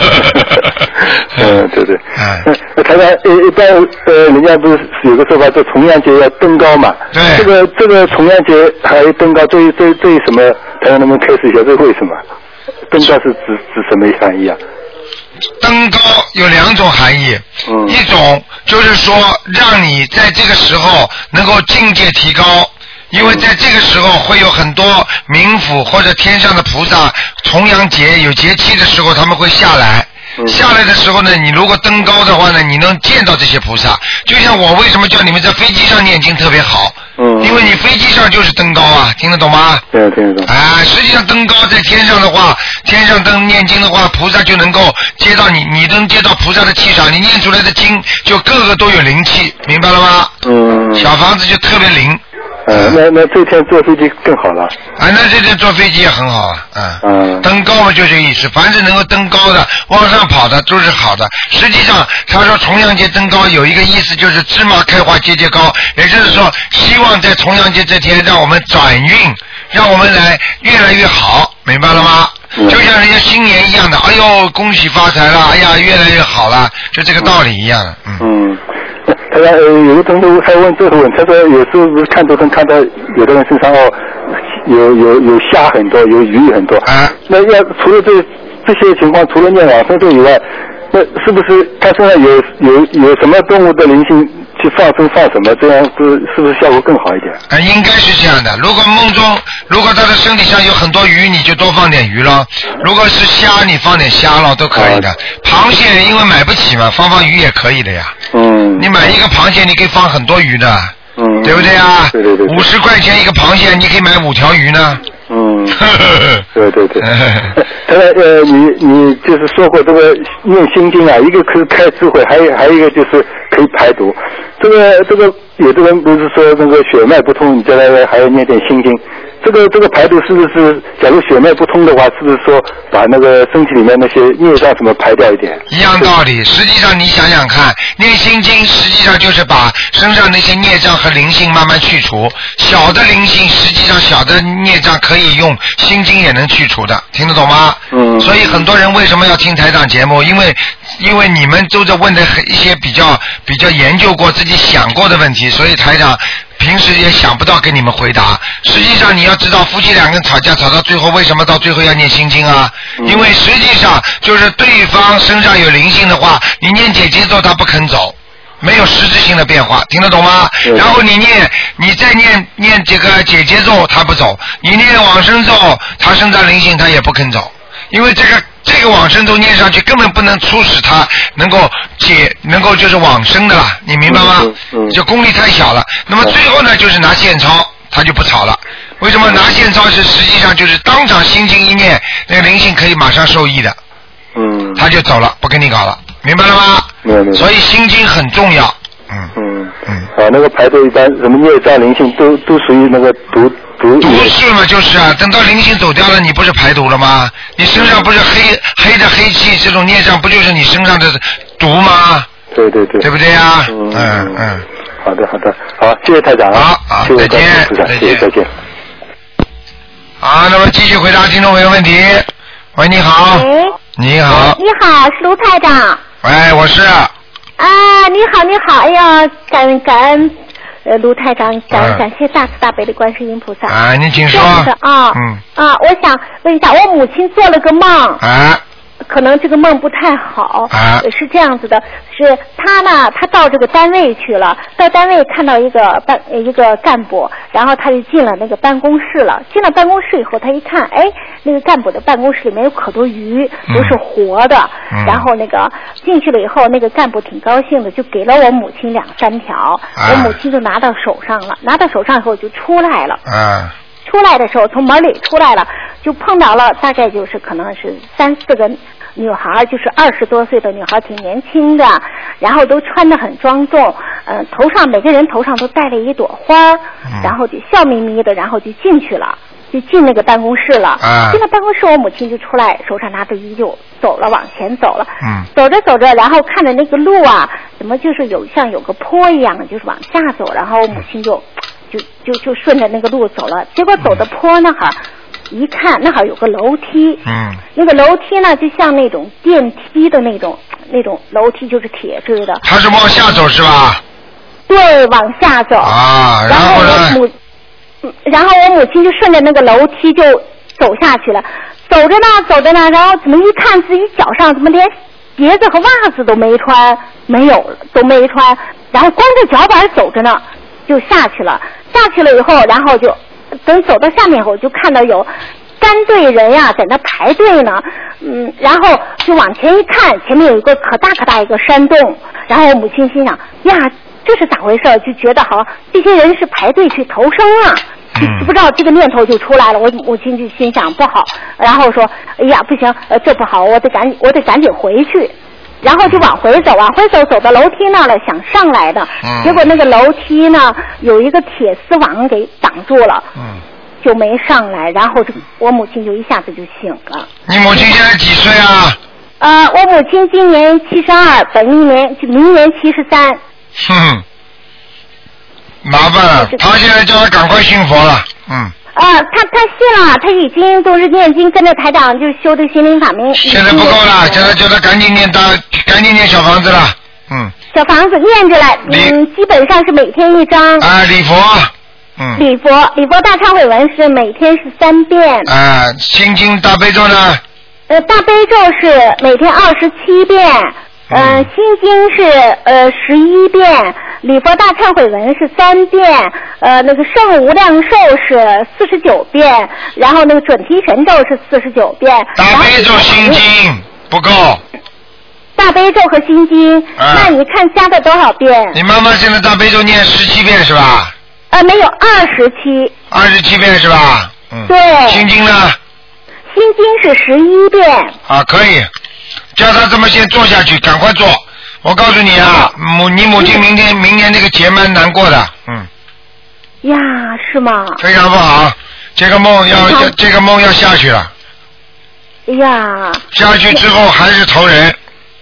对对。台长，一般人家不是有个说法，这重阳节要登高嘛？ 对。 这个重阳节还登高，对什么？台长能不能开始一下，这为什么？登高是指什么含义啊？ 登高有2种含义，一种就是说让你在这个时候能够境界提高。因为在这个时候会有很多冥府或者天上的菩萨，重阳节有节气的时候他们会下来。下来的时候呢，你如果登高的话呢，你能见到这些菩萨。就像我为什么叫你们在飞机上念经特别好，因为你飞机上就是登高啊，听得懂吗？ 对，听得懂。 实际上登高在天上的话，天上念经的话，菩萨就能够接到你能接到菩萨的气场，你念出来的经就个个都有灵气，明白了吗？小房子就特别灵。 那这天坐飞机更好了。 那这天坐飞机也很好啊。登高嘛就这个意思，凡是能够登高的、往上跑的都是好的。实际上，他说重阳节登高有一个意思，就是芝麻开花节节高，也就是说，希望在重阳节这天让我们转运，让我们来越来越好，明白了吗？就像人家新年一样的，哎呦，恭喜发财了，哎呀，越来越好了，就这个道理一样的。 他说有个同学还问这个问题，他说有时候不是看图腾看到有的人身上有虾很多，有鱼很多。那要除了这些情况，除了念往生咒以外，那是不是他身上有什么动物的灵性去放生放什么，这样是不是效果更好一点？ 应该是这样的。如果梦中如果他的身体上有很多鱼，你就多放点鱼了；如果是虾，你放点虾了都可以的。螃蟹因为买不起嘛，放鱼也可以的呀。你买一个螃蟹，你可以放很多鱼的，对不对啊？50块钱一个螃蟹，你可以买5条鱼呢。 对。他你就是说过这个念心经啊，一个可以开智慧，还有一个就是可以排毒。这个有的人不是说那个血脉不通，你将来还要念点心经。这个排毒是不是？假如血脉不通的话，是不是说把那个身体里面那些孽障什么排掉一点？ 一样道理。实际上你想想看，念心经实际上就是把身上那些孽障和灵性慢慢去除。小的灵性，实际上小的孽障可以用心经也能去除的，听得懂吗？所以很多人为什么要听台长节目？因为你们都在问的一些比较研究过、自己想过的问题，所以台长平时也想不到给你们回答。实际上你要知道，夫妻2个人吵架吵到最后，为什么到最后要念心经啊？因为实际上就是对方身上有灵性的话，你念解结咒他不肯走，没有实质性的变化，听得懂吗？然后你再念这个解结咒他不走，你念往生咒他身上灵性他也不肯走，因为这个往生咒念上去根本不能促使他能够就是往生的啦，你明白吗？就功力太小了。那么最后呢，就是拿现钞，他就不吵了。为什么拿现钞是实际上就是当场心经一念，那个灵性可以马上受益的。他就走了，不跟你搞了，明白了吗？所以心经很重要。 那个排毒一般什么孽障灵性都属于那个毒是嘛，就是啊，等到灵性走掉了，你不是排毒了吗？你身上不是黑的黑气，这种孽障不就是你身上的毒吗？ 对， 对不对呀？ 好的，好，谢谢台长啊， 好，再见。 再见。 好，那么继续回答听众朋友问题。喂，你好。 喂。 你好。 你好，是卢台长。 喂，我是。 你好，你好，哎呀，感恩卢台长，感谢大慈大悲的观世音菩萨。 你请说。 我想问一下，我母亲做了个梦。可能这个梦不太好，是这样子的，是他呢，他到这个单位去了，到单位看到一个干部，然后他就进了那个办公室了。进了办公室以后，他一看，哎，那个干部的办公室里面有可多鱼，都是活的。然后那个进去了以后，那个干部挺高兴的，就给了我母亲2、3条，我母亲就拿到手上了，拿到手上以后就出来了。出来的时候，从门里出来了，就碰到了大概就是可能是3、4个女孩，就是20多岁的女孩，挺年轻的，然后都穿得很庄重，头上每个人头上都戴了一朵花，然后就笑眯眯的，然后就进去了，就进那个办公室了。进了办公室，我母亲就出来，手上拿着鱼就走了，往前走了。走着走着，然后看着那个路啊，怎么就是像有个坡一样的，就是往下走，然后我母亲就顺着那个路走了，结果走的坡那哈，一看那哈有个楼梯，那个楼梯呢就像那种电梯的那种楼梯，就是铁制的。 它是往下走是吧？ 对，往下走。然后我母亲就顺着那个楼梯就走下去了，走着呢，然后怎么一看自己脚上怎么连鞋子和袜子都没穿，都没穿，然后光着脚板走着呢。就下去了以后，然后就等走到下面以后，就看到有3队人呀在那排队呢，然后就往前一看，前面有一个可大一个山洞，然后我母亲心想呀，这是咋回事？就觉得好，这些人是排队去投生啊，就不知道这个念头就出来了。我母亲就心想不好，然后说，哎呀，不行，这不好，我得赶紧回去。然后就往回走走到楼梯那儿了，想上来的，结果那个楼梯呢有一个铁丝网给挡住了，就没上来，然后我母亲就一下子就醒了。 你母亲现在几岁啊？ 我母亲今年72，明年73。 麻烦了，他现在叫他赶快信佛了， 他信了，他已经都是念经，跟着台长就修的心灵法门。 现在不够了，现在叫他赶紧念小房子了。 小房子念着来，基本上是每天1张。 礼佛。 礼佛大忏悔文是每天是3遍。 心经大悲咒呢？ 大悲咒是每天27遍。心经是11遍，礼佛大忏悔文是3遍，那个圣无量寿是49遍，然后那个准提神咒是49遍。 大悲咒心经不够。 大悲咒和心经，那你看加的多少遍？ 你妈妈现在大悲咒念17遍是吧？ 没有27。 27遍是吧？ 对。 心经呢？ 心经是11遍。 可以。叫他这么先做下去，赶快做。我告诉你啊，你母亲明年这个节蛮难过的， 呀，是吗？ 非常不好，这个梦要下去了。 呀。 下去之后还是投人。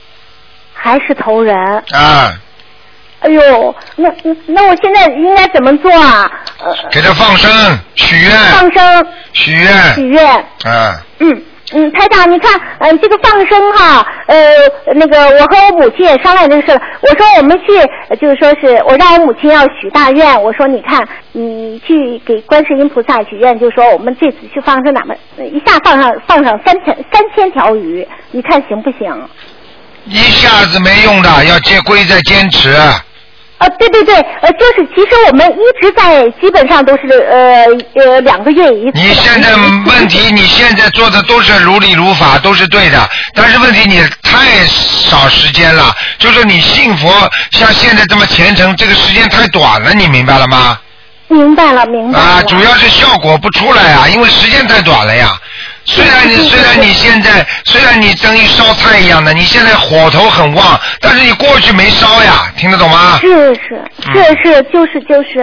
哎呦，那我现在应该怎么做啊？ 给他放生，许愿。许愿。 台长，你看，这个放生哈，那个我和我母亲也商量这个事，我说我们去，就是说是我让我母亲要许大愿，我说你看，你去给观世音菩萨许愿，就是说我们这次去放生一下放上3000条鱼，你看行不行？ 一下子没用的，要贵在坚持。 对，就是其实我们一直在，基本上都是2个月一次。 你现在问题，你现在做的都是如理如法，都是对的，但是问题你太少时间了，就是你信佛像现在这么虔诚，这个时间太短了，你明白了吗？ 明白了。 主要是效果不出来啊，因为时间太短了呀。虽然你现在你等于烧菜一样的，你现在火头很旺，但是你过去没烧呀，听得懂吗？ 是，就是。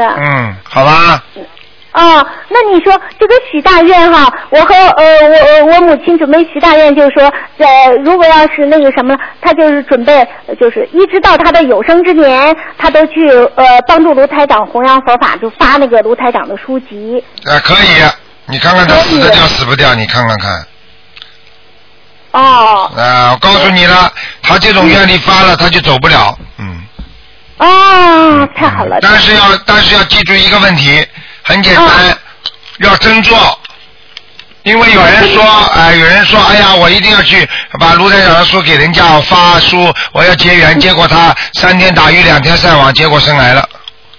好吧。 那你说这个许大愿哈，我和我母亲准备许大愿，就是说如果要是那个什么，她就是准备就是一直到她的有生之年，她都去帮助卢台长弘扬佛法，就发那个卢台长的书籍。 可以。你看看他死得掉死不掉？你看看。 哦。 我告诉你了，他这种愿力发了，他就走不了。 哦，太好了。 但是要记住一个问题，很简单，要真做。因为有人说，哎呀，我一定要去把卢台长的书给人家发书，我要结缘，结果他3天打鱼2天晒网，结果生癌了。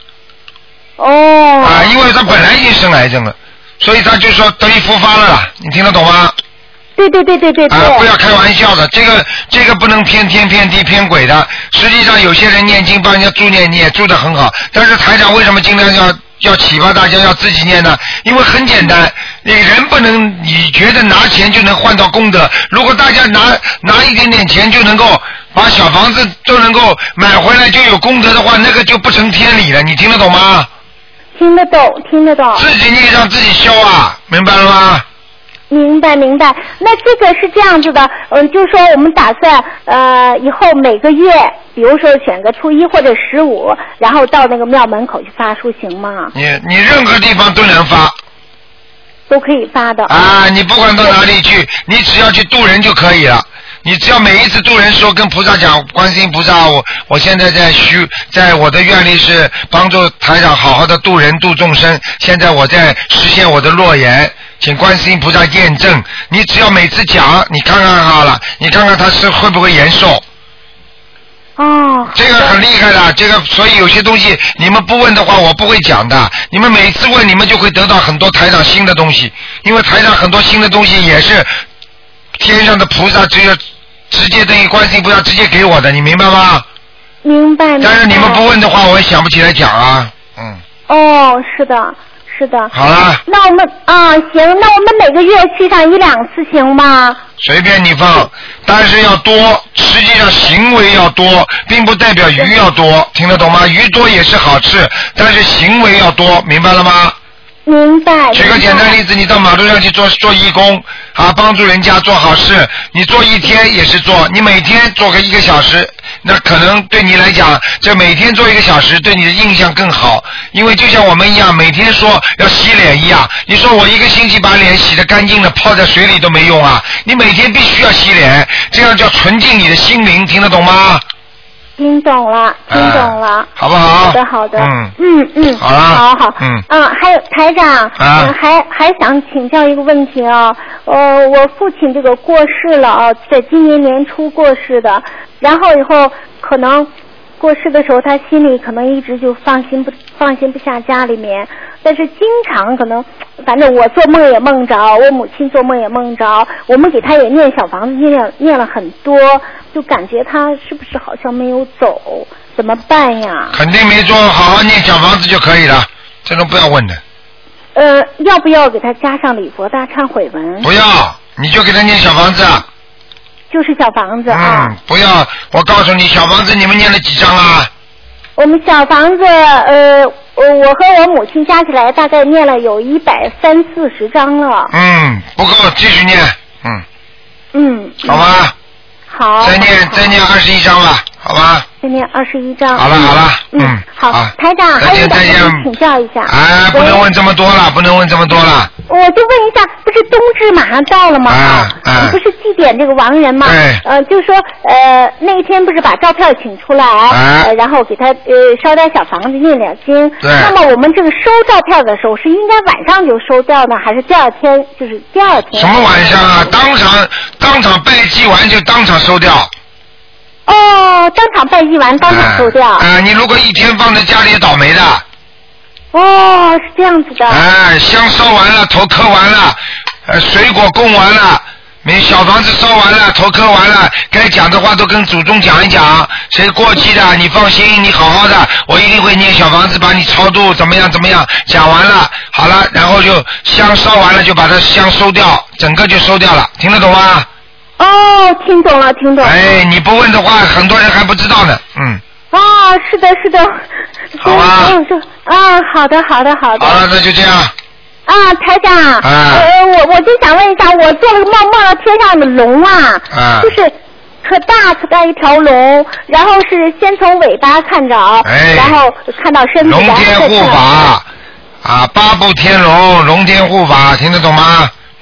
因为他本来已经生癌症了，所以他就说得以复发了啦，你听得懂吗？ 对。 不要开玩笑的，这个不能偏天偏地偏鬼的。实际上有些人念经帮人家助念，你也助得很好，但是台长为什么尽量要启发大家要自己念呢？因为很简单，你人不能你觉得拿钱就能换到功德。如果大家拿一点点钱就能够把小房子都能够买回来就有功德的话，那个就不成天理了。你听得懂吗？ 听得懂。 自己孽障自己消啊，明白了吗？ 明白。那这个是这样子的，就是说我们打算以后每个月，比如说选个初1或者15，然后到那个庙门口去发书，行吗？ 你任何地方都能发， 都可以发的。 你不管到哪里去，你只要去渡人就可以了。你只要每一次渡人说跟菩萨讲，观世音菩萨，我现在在我的愿力是帮助台长好好的渡人度众生，现在我在实现我的诺言，请观世音菩萨验证。你只要每次讲，你看看好了，你看看他是会不会延寿。这个很厉害的，这个所以有些东西你们不问的话，我不会讲的。你们每次问，你们就会得到很多台长新的东西，因为台长很多新的东西也是天上的菩萨直接等于观世音菩萨直接给我的，你明白吗？ 明白。 但是你们不问的话，我也想不起来讲啊。 是的。 好了。 那我们行，那我们每个月去上1-2次行吗？ 随便你放，但是要多，实际上行为要多，并不代表鱼要多，听得懂吗？鱼多也是好吃，但是行为要多，明白了吗？ 明白。 举个简单例子，你到马路上去做义工帮助人家做好事，你做1天也是做，你每天做个1个小时，那可能对你来讲，这每天做1个小时对你的印象更好。因为就像我们一样，每天说要洗脸一样，你说我1个星期把脸洗得干净了，泡在水里都没用啊，你每天必须要洗脸，这样叫纯净你的心灵，听得懂吗？ 听懂了， 好不好？ 好的。 好了。 好。还有台长，还想请教一个问题啊。我父亲这个过世了啊，在今年年初过世的，然后以后可能过世的时候，他心里可能一直就放心不下家里面，但是经常可能，反正我做梦也梦着，我母亲做梦也梦着，我们给他也念小房子念了很多，就感觉他是不是好像没有走，怎么办呀？ 肯定没做，好好念小房子就可以了，这种不要问的。 要不要给他加上礼佛大忏悔文？ 不要，你就给他念小房子。 就是小房子不要，我告诉你，小房子你们念了几张啊？ 我们小房子我和我母亲加起来大概念了有130-140张了。 不够，继续念。好吧。 好。 再念21张吧，好吧。 再念21张。 好了。 好，台长，还有一点请教一下。 不能问这么多了。我就问一下，不是冬至马上到了吗？你不是祭奠这个亡人吗？就是说那一天不是把照片请出来，然后给他烧点小房子念点经。那么我们这个收照片的时候，是应该晚上就收掉呢，还是第二天？就是第二天。 什么晚上啊？当场拜祭完就当场收掉。 当场拜祭完当场收掉。 你如果一天放在家里也倒霉的。 是这样子的。 香烧完了，头磕完了，水果供完了，小房子烧完了，头磕完了，该讲的话都跟祖宗讲一讲。谁过期的，你放心，你好好的，我一定会念小房子把你超度，怎么样，讲完了，好了，然后就香烧完了，就把它香收掉，整个就收掉了，听得懂吗？ 听懂了。 你不问的话，很多人还不知道呢。 是的。 好吧。 好的。 好了，那就这样。 台长。我就想问一下，我做了个梦到天上的龙就是可大一条龙，然后是先从尾巴看着，然后看到身子。 龙天护法8部天龙，龙天护法，听得懂吗？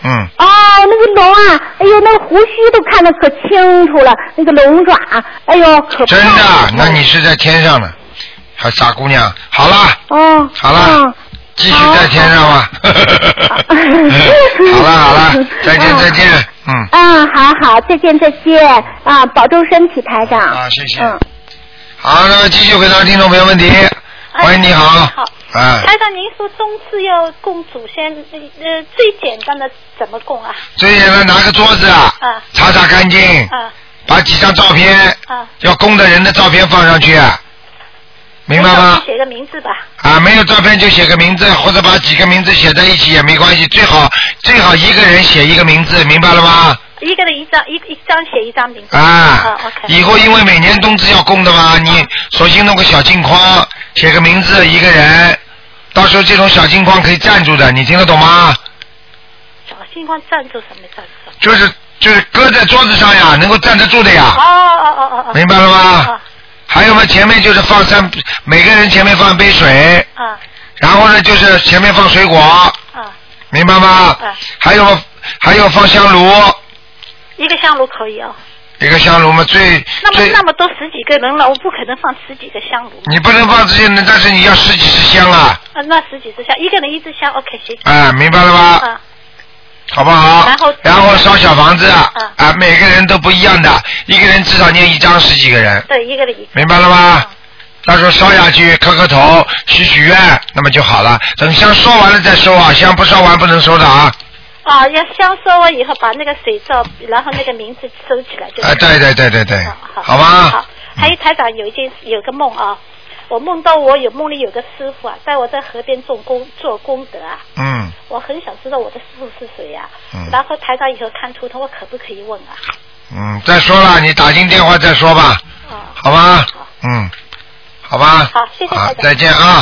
哦，那个龙啊，哎呦，那个胡须都看得可清楚了，那个龙爪，哎呦，可真的？那你是在天上呢，还傻姑娘。好了。 哦。 好了。继续在天上吧。好了，再见。 好，再见啊，保重身体，台长。 啊，谢谢。好，那么继续回答听众朋友问题。喂，你好。 好。台长，您说冬至要供祖先，最简单的怎么供啊？ 最简单，拿个桌子擦干净，把几张照片，要供的人的照片放上去，明白吗？ 写个名字吧。 没有照片就写个名字，或者把几个名字写在一起也没关系，最好一个人写一个名字，明白了吗？ 一个人一张写一张名字。 OK。以后因为每年冬至要供的嘛，你索性弄个小镜框，写个名字一个人，到时候这种小镜框可以站住的，你听得懂吗？ 小镜框站住什么站住？ 就是搁在桌子上呀，能够站得住的呀。明白了吗？还有嘛，前面就是每个人前面放一杯水。然后呢，就是前面放水果。明白吗？还有放香炉。 一个香炉可以啊。 一个香炉嘛， 那么多十几个人了，我不可能放十几个香炉。 你不能放这些人，但是你要十几支香啊。 那十几支香，一个人一支香 ，OK 行。 明白了吗？好不好？然后烧小房子每个人都不一样的，一个人至少念一张，10几个人。 对，一个人一张。 明白了吗？到时候烧下去，磕头，许愿，那么就好了。等香烧完了再收啊，香不烧完不能收的啊。 要香烧完以后，把那个水罩，然后那个名字收起来就。 对。好吧。 好，还有台长有个梦啊。我梦到梦里有个师傅啊，带我在河边做功德啊。我很想知道我的师傅是谁呀。然后台长以后看图腾，我可不可以问啊？ 再说了，你打进电话再说吧。好吧。好吧。 好，谢谢台长。 再见啊。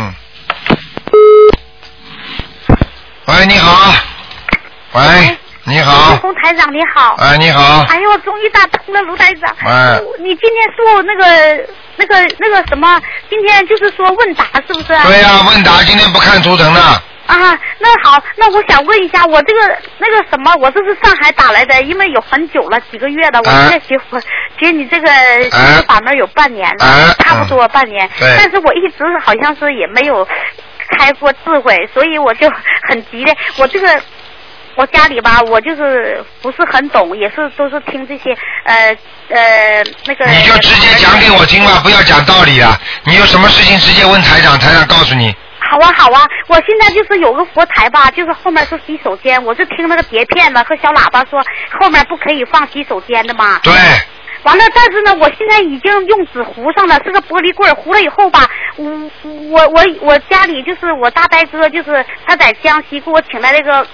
喂，你好。喂。你好， 洪台长你好。 你好。 哎呦，我终于打通了，卢台长。你今天说那个什么？今天就是说问答是不是？ 对呀，问答今天不看图腾的。 那好，那我想问一下，我这个那个什么，我这是上海打来的，因为有很久了，几个月了，我在学你这个法门有半年了，差不多半年。但是我一直好像是也没有开过智慧，所以我就很急的，我家里吧，我就是不是很懂，也是都是听这些那个。 你就直接讲给我听吧，不要讲道理了。你有什么事情直接问台长，台长告诉你。 好啊，我现在就是有个佛台吧，就是后面是洗手间，我是听那个碟片呢和小喇叭说后面不可以放洗手间的嘛。 对。 完了，但是呢，我现在已经用纸糊上了，是个玻璃棍，糊了以后吧，我家里就是我大伯哥，就是他在江西给我请来那个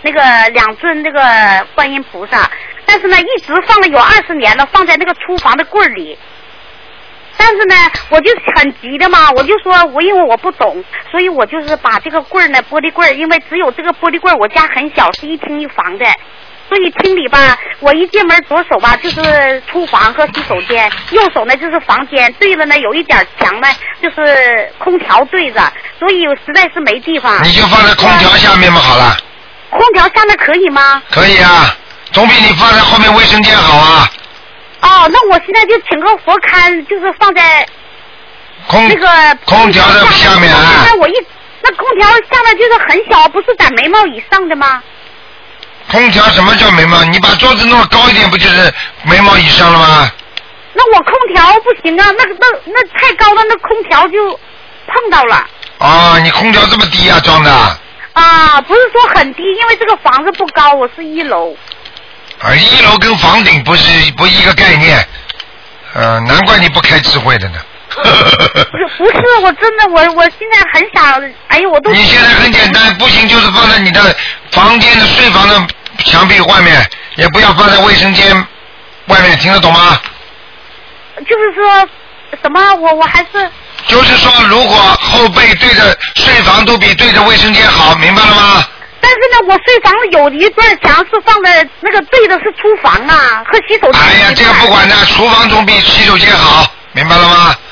2尊那个观音菩萨，但是呢一直放了有20年了，放在那个厨房的柜里。但是呢我就很急的嘛，我就说因为我不懂，所以我就是把这个柜呢，玻璃柜，因为只有这个玻璃柜，我家很小，是一厅一房的，所以厅里吧，我一进门左手吧就是厨房和洗手间，右手呢就是房间，对了呢有一点墙呢就是空调对着，所以实在是没地方。 你就放在空调下面嘛好了。 空调下面可以吗？ 可以啊，总比你放在后面卫生间好啊。 那我现在就请个佛龛，就是放在那个空调的下面。 那空调下面就是很小，不是在眉毛以上的吗？ 空调什么叫眉毛？你把桌子弄高一点，不就是眉毛以上了吗？ 那我空调不行啊，那太高了，那空调就碰到了。 你空调这么低啊，装的？ 不是说很低，因为这个房子不高，我是1楼。 1楼跟房顶不一个概念，难怪你不开智慧的呢。 不是，我真的我现在很想，我都。 你现在很简单，不行就是放在你的房间的睡房的墙壁外面，也不要放在卫生间外面，听得懂吗？ 就是说什么，我还是。 就是说，如果后背对着睡房都比对着卫生间好，明白了吗？ 但是呢，我睡房有一段墙是放在那个对的是厨房啊和洗手间。 这个不管的，厨房总比洗手间好，明白了吗？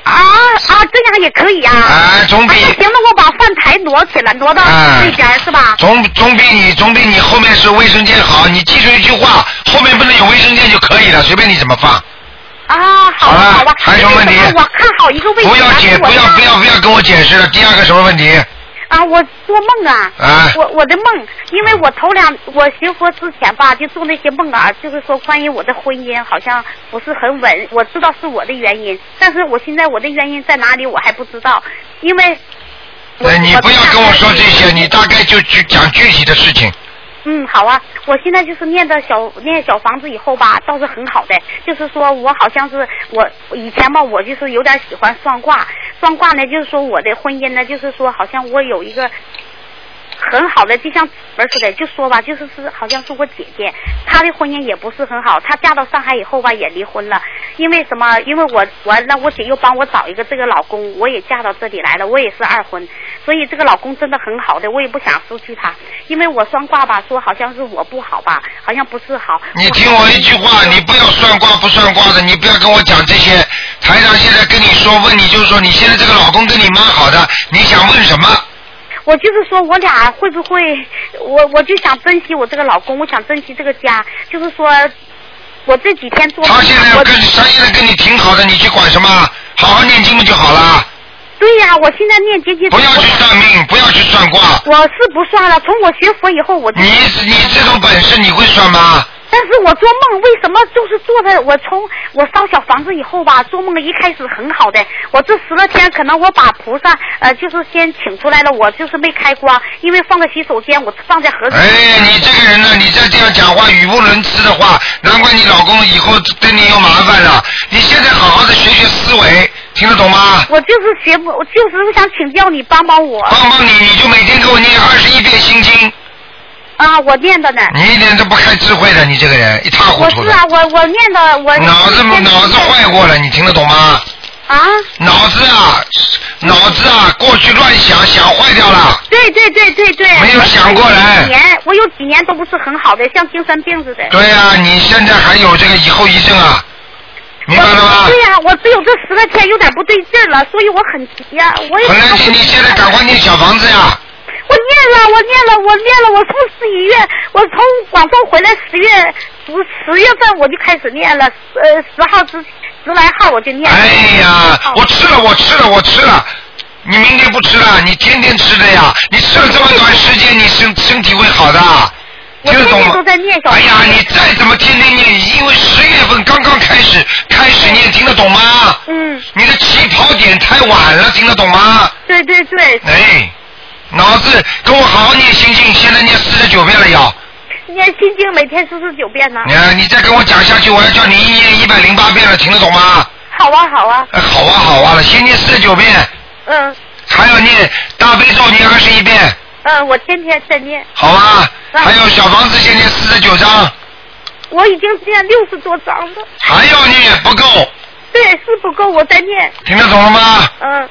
这样也可以呀。 总比行，那我把饭台挪起来，挪到那边是吧？ 总比你后面是卫生间好。你记住一句话，后面不能有卫生间就可以了，随便你怎么放。 好吧。 还有什么问题？ 我看好一个位置。 不要跟我解释了。第二个什么问题？ 我做梦我的梦，因为我学佛之前吧，就做那些梦就是说关于我的婚姻好像不是很稳，我知道是我的原因，但是我现在我的原因在哪里我还不知道，因为你不要跟我说这些，你大概就去讲具体的事情。 好啊，我现在就是念小房子以后吧，倒是很好的，就是说我好像是我以前吧，我就是有点喜欢算卦呢，就是说我的婚姻呢，就是说好像我有一个很好的，就像似的，就说吧，就是好像是我姐姐，她的婚姻也不是很好，她嫁到上海以后吧也离婚了，因为什么？因为我姐又帮我找一个这个老公，我也嫁到这里来了，我也是二婚，所以这个老公真的很好的，我也不想失去他，因为我算卦吧说好像是我不好吧，好像不是好。 你听我一句话，你不要算卦不算卦的，你不要跟我讲这些。台长现在跟你说，问你就是说你现在这个老公跟你蛮好的，你想问什么？ 我就是说我俩会不会，我就想珍惜我这个老公，我想珍惜这个家，就是说我这几天做。 他现在跟你挺好的，你去管什么？好好念经不就好了？ 对呀，我现在念经。 不要去算命，不要去算卦。 我是不算了，从我学佛以后我就。 你这种本事你会算吗？ 但是我做梦为什么就是做的？我从我烧小房子以后吧，做梦一开始很好的，我这10来天可能我把菩萨就是先请出来了，我就是没开光，因为放在洗手间，我放在盒子。 你这个人呢，你再这样讲话语无伦次的话，难怪你老公以后对你有麻烦了。你现在好好的学思维，听得懂吗？ 我就是想请教你帮帮我。 帮帮你，你就每天给我念21遍心经。 我念的呢。 你一点都不开智慧的，你这个人一塌糊涂的。 我念的我。 脑子坏过了，你听得懂吗？脑子过去乱想坏掉了。 对。 没有想过来。 我有几年都不是很好的，像精神病似的。 对呀，你现在还有这个后遗症啊，明白了吗？ 对呀，我只有这10来天有点不对劲了，所以我很急呀。 很来急，你现在赶快念小房子呀。 我念了，我从11月，我从广州回来10月份我就开始念了，10号10来号我就念了。 哎呀，我吃了，你明天不吃了，你天天吃的呀，你吃了这么短时间，你身体会好的。 我天天都在念小房子。 哎呀，你再怎么天天念，因为10月份刚刚开始念，听得懂吗？你的起跑点太晚了，听得懂吗？ 对。 脑子跟我好好念心经，现在念49遍了要。 念心经每天49遍呢。 你再跟我讲下去，我要叫你一念108遍了，听得懂吗？ 好啊。 好啊了，先念49遍。还要念大悲咒念21遍。 我天天在念。 好啊。还有小房子先念49章。 我已经念60多章了。 还要念不够。 对，是不够，我在念。 听得懂了吗？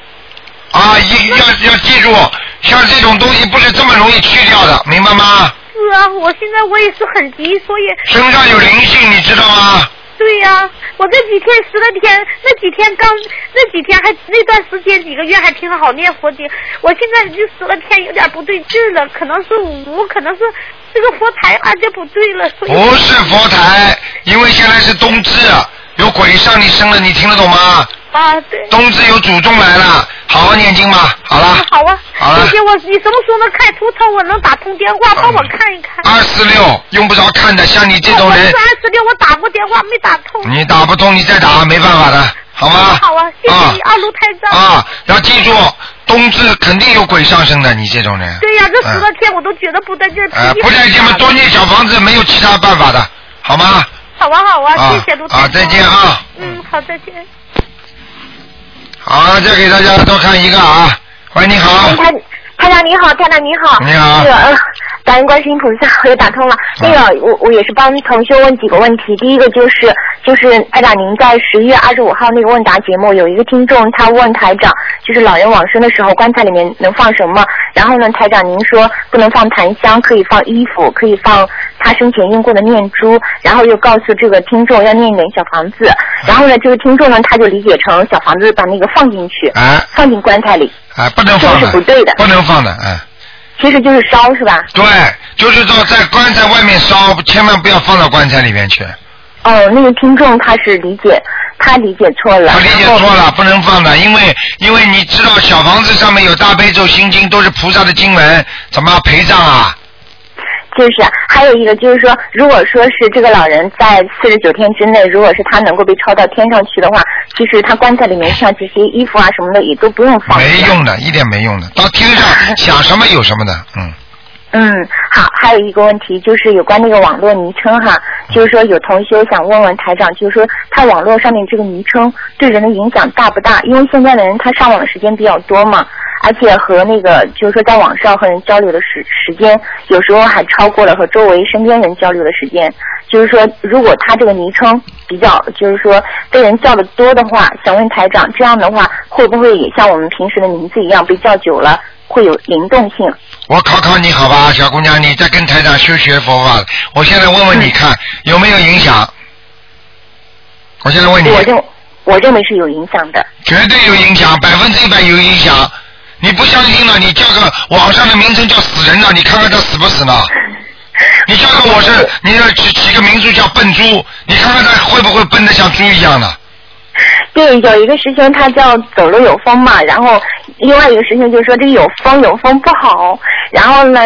要记住，像这种东西不是这么容易去掉的，明白吗？ 是啊，我现在我也是很急，所以身上有灵性，你知道吗？ 对呀，我这几天10来天，那几天还那段时间几个月还挺好念佛经，我现在就10来天有点不对劲了，可能是可能是这个佛台这不对了，所以不是佛台，因为现在是冬至，有鬼上你身了，你听得懂吗？ 对。 冬至有祖宗来了，好好念经吧，好了。 好啊。谢谢你什么时候能开图腾，我能打通电话帮我看一看。 246用不着看的，像你这种人。 我246我打过电话没打通。 你打不通你再打，没办法的，好吗？ 好啊，谢谢你卢台长。 要记住，冬至肯定有鬼上身的，你这种人。 对呀，这10来天我都觉得不带劲。 不带劲嘛，多念小房子，没有其他办法的，好吗？ 好啊，谢谢卢台长。 再见啊。 好，再见。 好，再给大家多看一个啊。喂，你好。 台长你好，台长你好。 你好。 感恩观世音菩萨，我又打通了。那个，我也是帮同学问几个问题。第一个就是台长，您在10月25号那个问答节目，有一个听众他问台长，就是老人往生的时候棺材里面能放什么？然后呢，台长您说不能放檀香，可以放衣服，可以放他生前用过的念珠，然后又告诉这个听众要念一点小房子。然后呢，这个听众呢他就理解成小房子把那个放进去，放进棺材里， 不能放的， 这是不对的， 不能放的， 其实就是烧是吧？ 对，就是说在棺材外面烧，千万不要放到棺材里面去。 哦，那个听众他理解错了。他理解错了，不能放的，因为你知道小房子上面有大悲咒心经，都是菩萨的经文，怎么陪葬啊？ 就是还有一个就是说，如果说是这个老人在49天之内，如果是他能够被抄到天上去的话，其实他棺材里面像这些衣服啊什么的也都不用放。 没用的，一点没用的，到天上想什么有什么的， 好，还有一个问题就是有关那个网络昵称哈，就是说有同学想问问台长，就是说他网络上面这个昵称对人的影响大不大？因为现在的人他上网的时间比较多嘛，而且和那个就是说在网上和人交流的时间，有时候还超过了和周围身边人交流的时间。就是说，如果他这个昵称比较就是说被人叫的多的话，想问台长，这样的话会不会也像我们平时的名字一样被叫久了会有灵动性？ 我考考你好吧，小姑娘，你在跟台长学佛法，我现在问问你看有没有影响？我现在问你， 我认为是有影响的， 绝对有影响，100%有影响。你不相信了，你叫个网上的名称叫死人了，你看看他死不死呢？你叫个你要起个名字叫笨猪，你看看他会不会笨得像猪一样呢？ 对，有一个师兄他叫走路有风嘛，然后另外一个师兄就说这有风不好，然后呢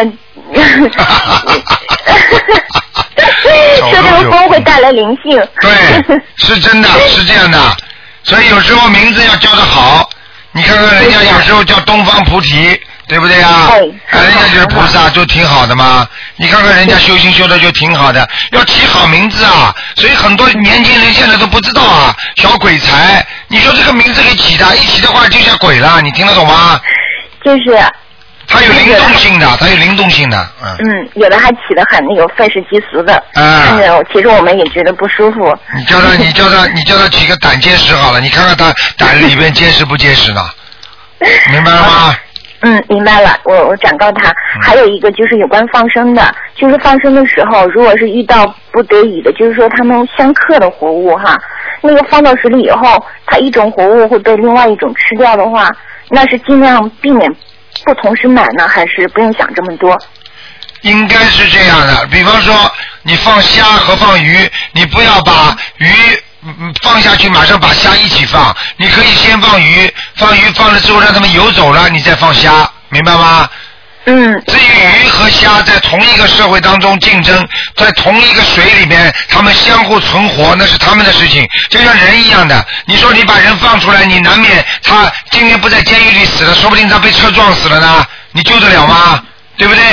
说这个风会带来灵性。 对，是真的，是这样的，所以有时候名字要叫得好，你看看人家有时候叫东方菩提，对不对啊？人家就是菩萨，就挺好的嘛。你看看人家修行修的就挺好的，要起好名字啊。所以很多年轻人现在都不知道啊，小鬼才，你说这个名字给起的，一起的话就像鬼了，你听得懂吗？ 就是。 它有灵动性的，它有灵动性的， 有的还起得很那个愤世嫉俗的，看着其实我们也觉得不舒服。 你叫他起个胆结石好了，你看看他胆里边结实不结实呢？明白了吗？ 明白了，我转告他。还有一个就是有关放生的，就是放生的时候，如果是遇到不得已的，就是说他们相克的活物哈，那个放到水里以后，它一种活物会被另外一种吃掉的话，那是尽量避免不同时买呢，还是不用想这么多？ 应该是这样的，比方说你放虾和放鱼，你不要把鱼放下去马上把虾一起放，你可以先放鱼放了之后让它们游走了，你再放虾，明白吗？至于鱼和虾在同一个社会当中竞争，在同一个水里面他们相互存活，那是他们的事情，就像人一样的，你说你把人放出来，你难免他今天不在监狱里死了，说不定他被车撞死了呢，你救得了吗？对不对？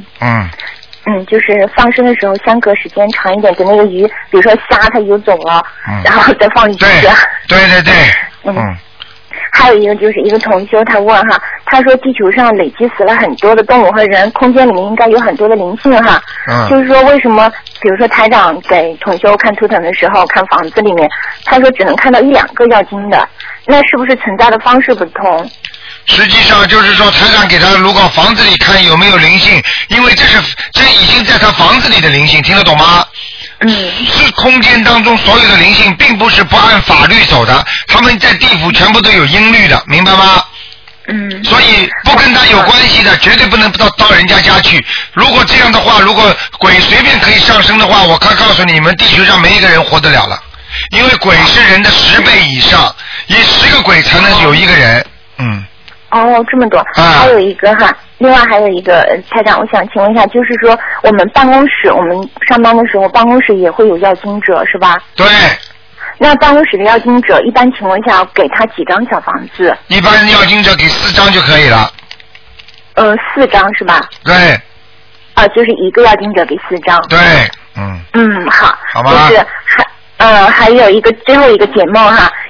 就是放生的时候相隔时间长一点，等那个鱼比如说虾它游走了，然后再放进去。 对还有一个就是一个同修他问哈，他说地球上累积死了很多的动物和人，空间里面应该有很多的灵性哈，就是说为什么比如说台长给同修看图腾的时候看房子里面，他说只能看到1-2个要经的，那是不是存在的方式不同？ 实际上就是说台长给他如果房子里看有没有灵性，因为这已经在他房子里的灵性，听得懂吗？是空间当中所有的灵性并不是不按法律走的，他们在地府全部都有音律的，明白吗？所以不跟他有关系的绝对不能到人家家去，如果这样的话，如果鬼随便可以上升的话，我可告诉你们地球上没一个人活得了了，因为鬼是人的10倍以上，以10个鬼才能有1个人。 这么多，还有一个哈，另外还有一个台长，我想请问一下，就是说我们办公室，我们上班的时候，办公室也会有要经者是吧？ 对。 那办公室的要经者，一般情况下给他几张小房子？ 一般要经者给4张就可以了。 4张是吧？ 对。 就是一个要经者给4张。 对。 好。 好吧。 就是还有一个最后一个解梦哈，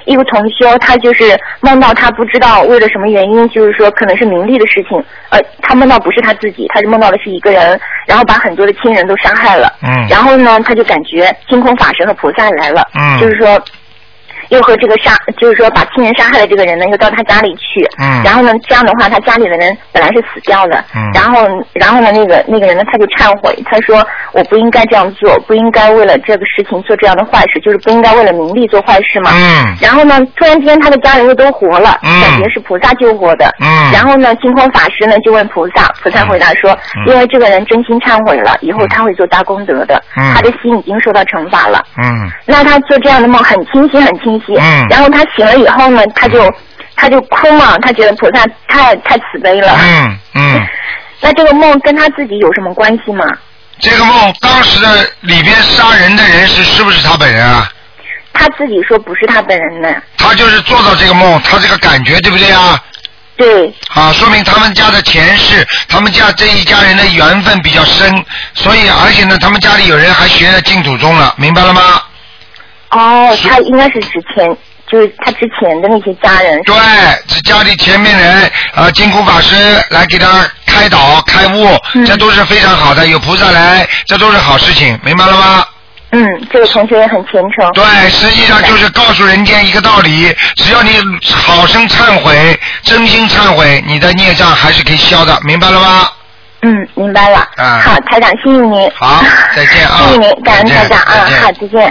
一个同修，他就是梦到他不知道为了什么原因，就是说可能是名利的事情，他梦到不是他自己，他是梦到的是一个人，然后把很多的亲人都杀害了。然后呢，他就感觉星空法神和菩萨来了，就是说。又和这个就是说把亲人杀害的这个人呢，又到他家里去。然后呢，这样的话，他家里的人本来是死掉的。然后呢，那个人呢，他就忏悔，他说我不应该这样做，不应该为了这个事情做这样的坏事，就是不应该为了名利做坏事嘛。然后呢，突然间他的家人又都活了，感觉是菩萨救活的。然后呢，星空法师呢就问菩萨，菩萨回答说，因为这个人真心忏悔了，以后他会做大功德的，他的心已经受到惩罚了。那他做这样的梦很清晰，很清晰。然后他醒了以后呢，他就哭嘛，他觉得菩萨太慈悲了。那这个梦跟他自己有什么关系吗？ 这个梦当时的里边杀人的人是不是他本人啊？ 他自己说不是他本人呢。 他就是做到这个梦，他这个感觉对不对啊？ 对。 啊，说明他们家的前世，他们家这一家人的缘分比较深，所以而且呢，他们家里有人还学了净土宗了，明白了吗？ 哦，他应该是就是他之前的那些家人。 对，是家里前面人金箍法师来给他开导开悟，这都是非常好的，有菩萨来，这都是好事情，明白了吗？ 这个同学也很虔诚。 对，实际上就是告诉人间一个道理，只要你好生忏悔，真心忏悔，你的孽障还是可以消的，明白了吗？ 明白了。好，台长，谢谢您。 好，再见啊！ 谢谢您，感恩台长啊！好，再见。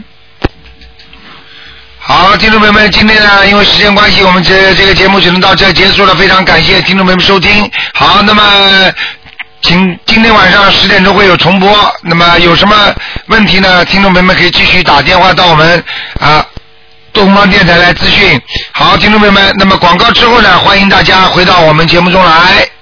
好，听众朋友们，今天呢，因为时间关系，我们这个节目只能到这结束了。非常感谢听众朋友们收听。好，那么今天晚上10点钟会有重播。那么有什么问题呢？听众朋友们可以继续打电话到我们东方电台来咨询。好，听众朋友们，那么广告之后呢，欢迎大家回到我们节目中来。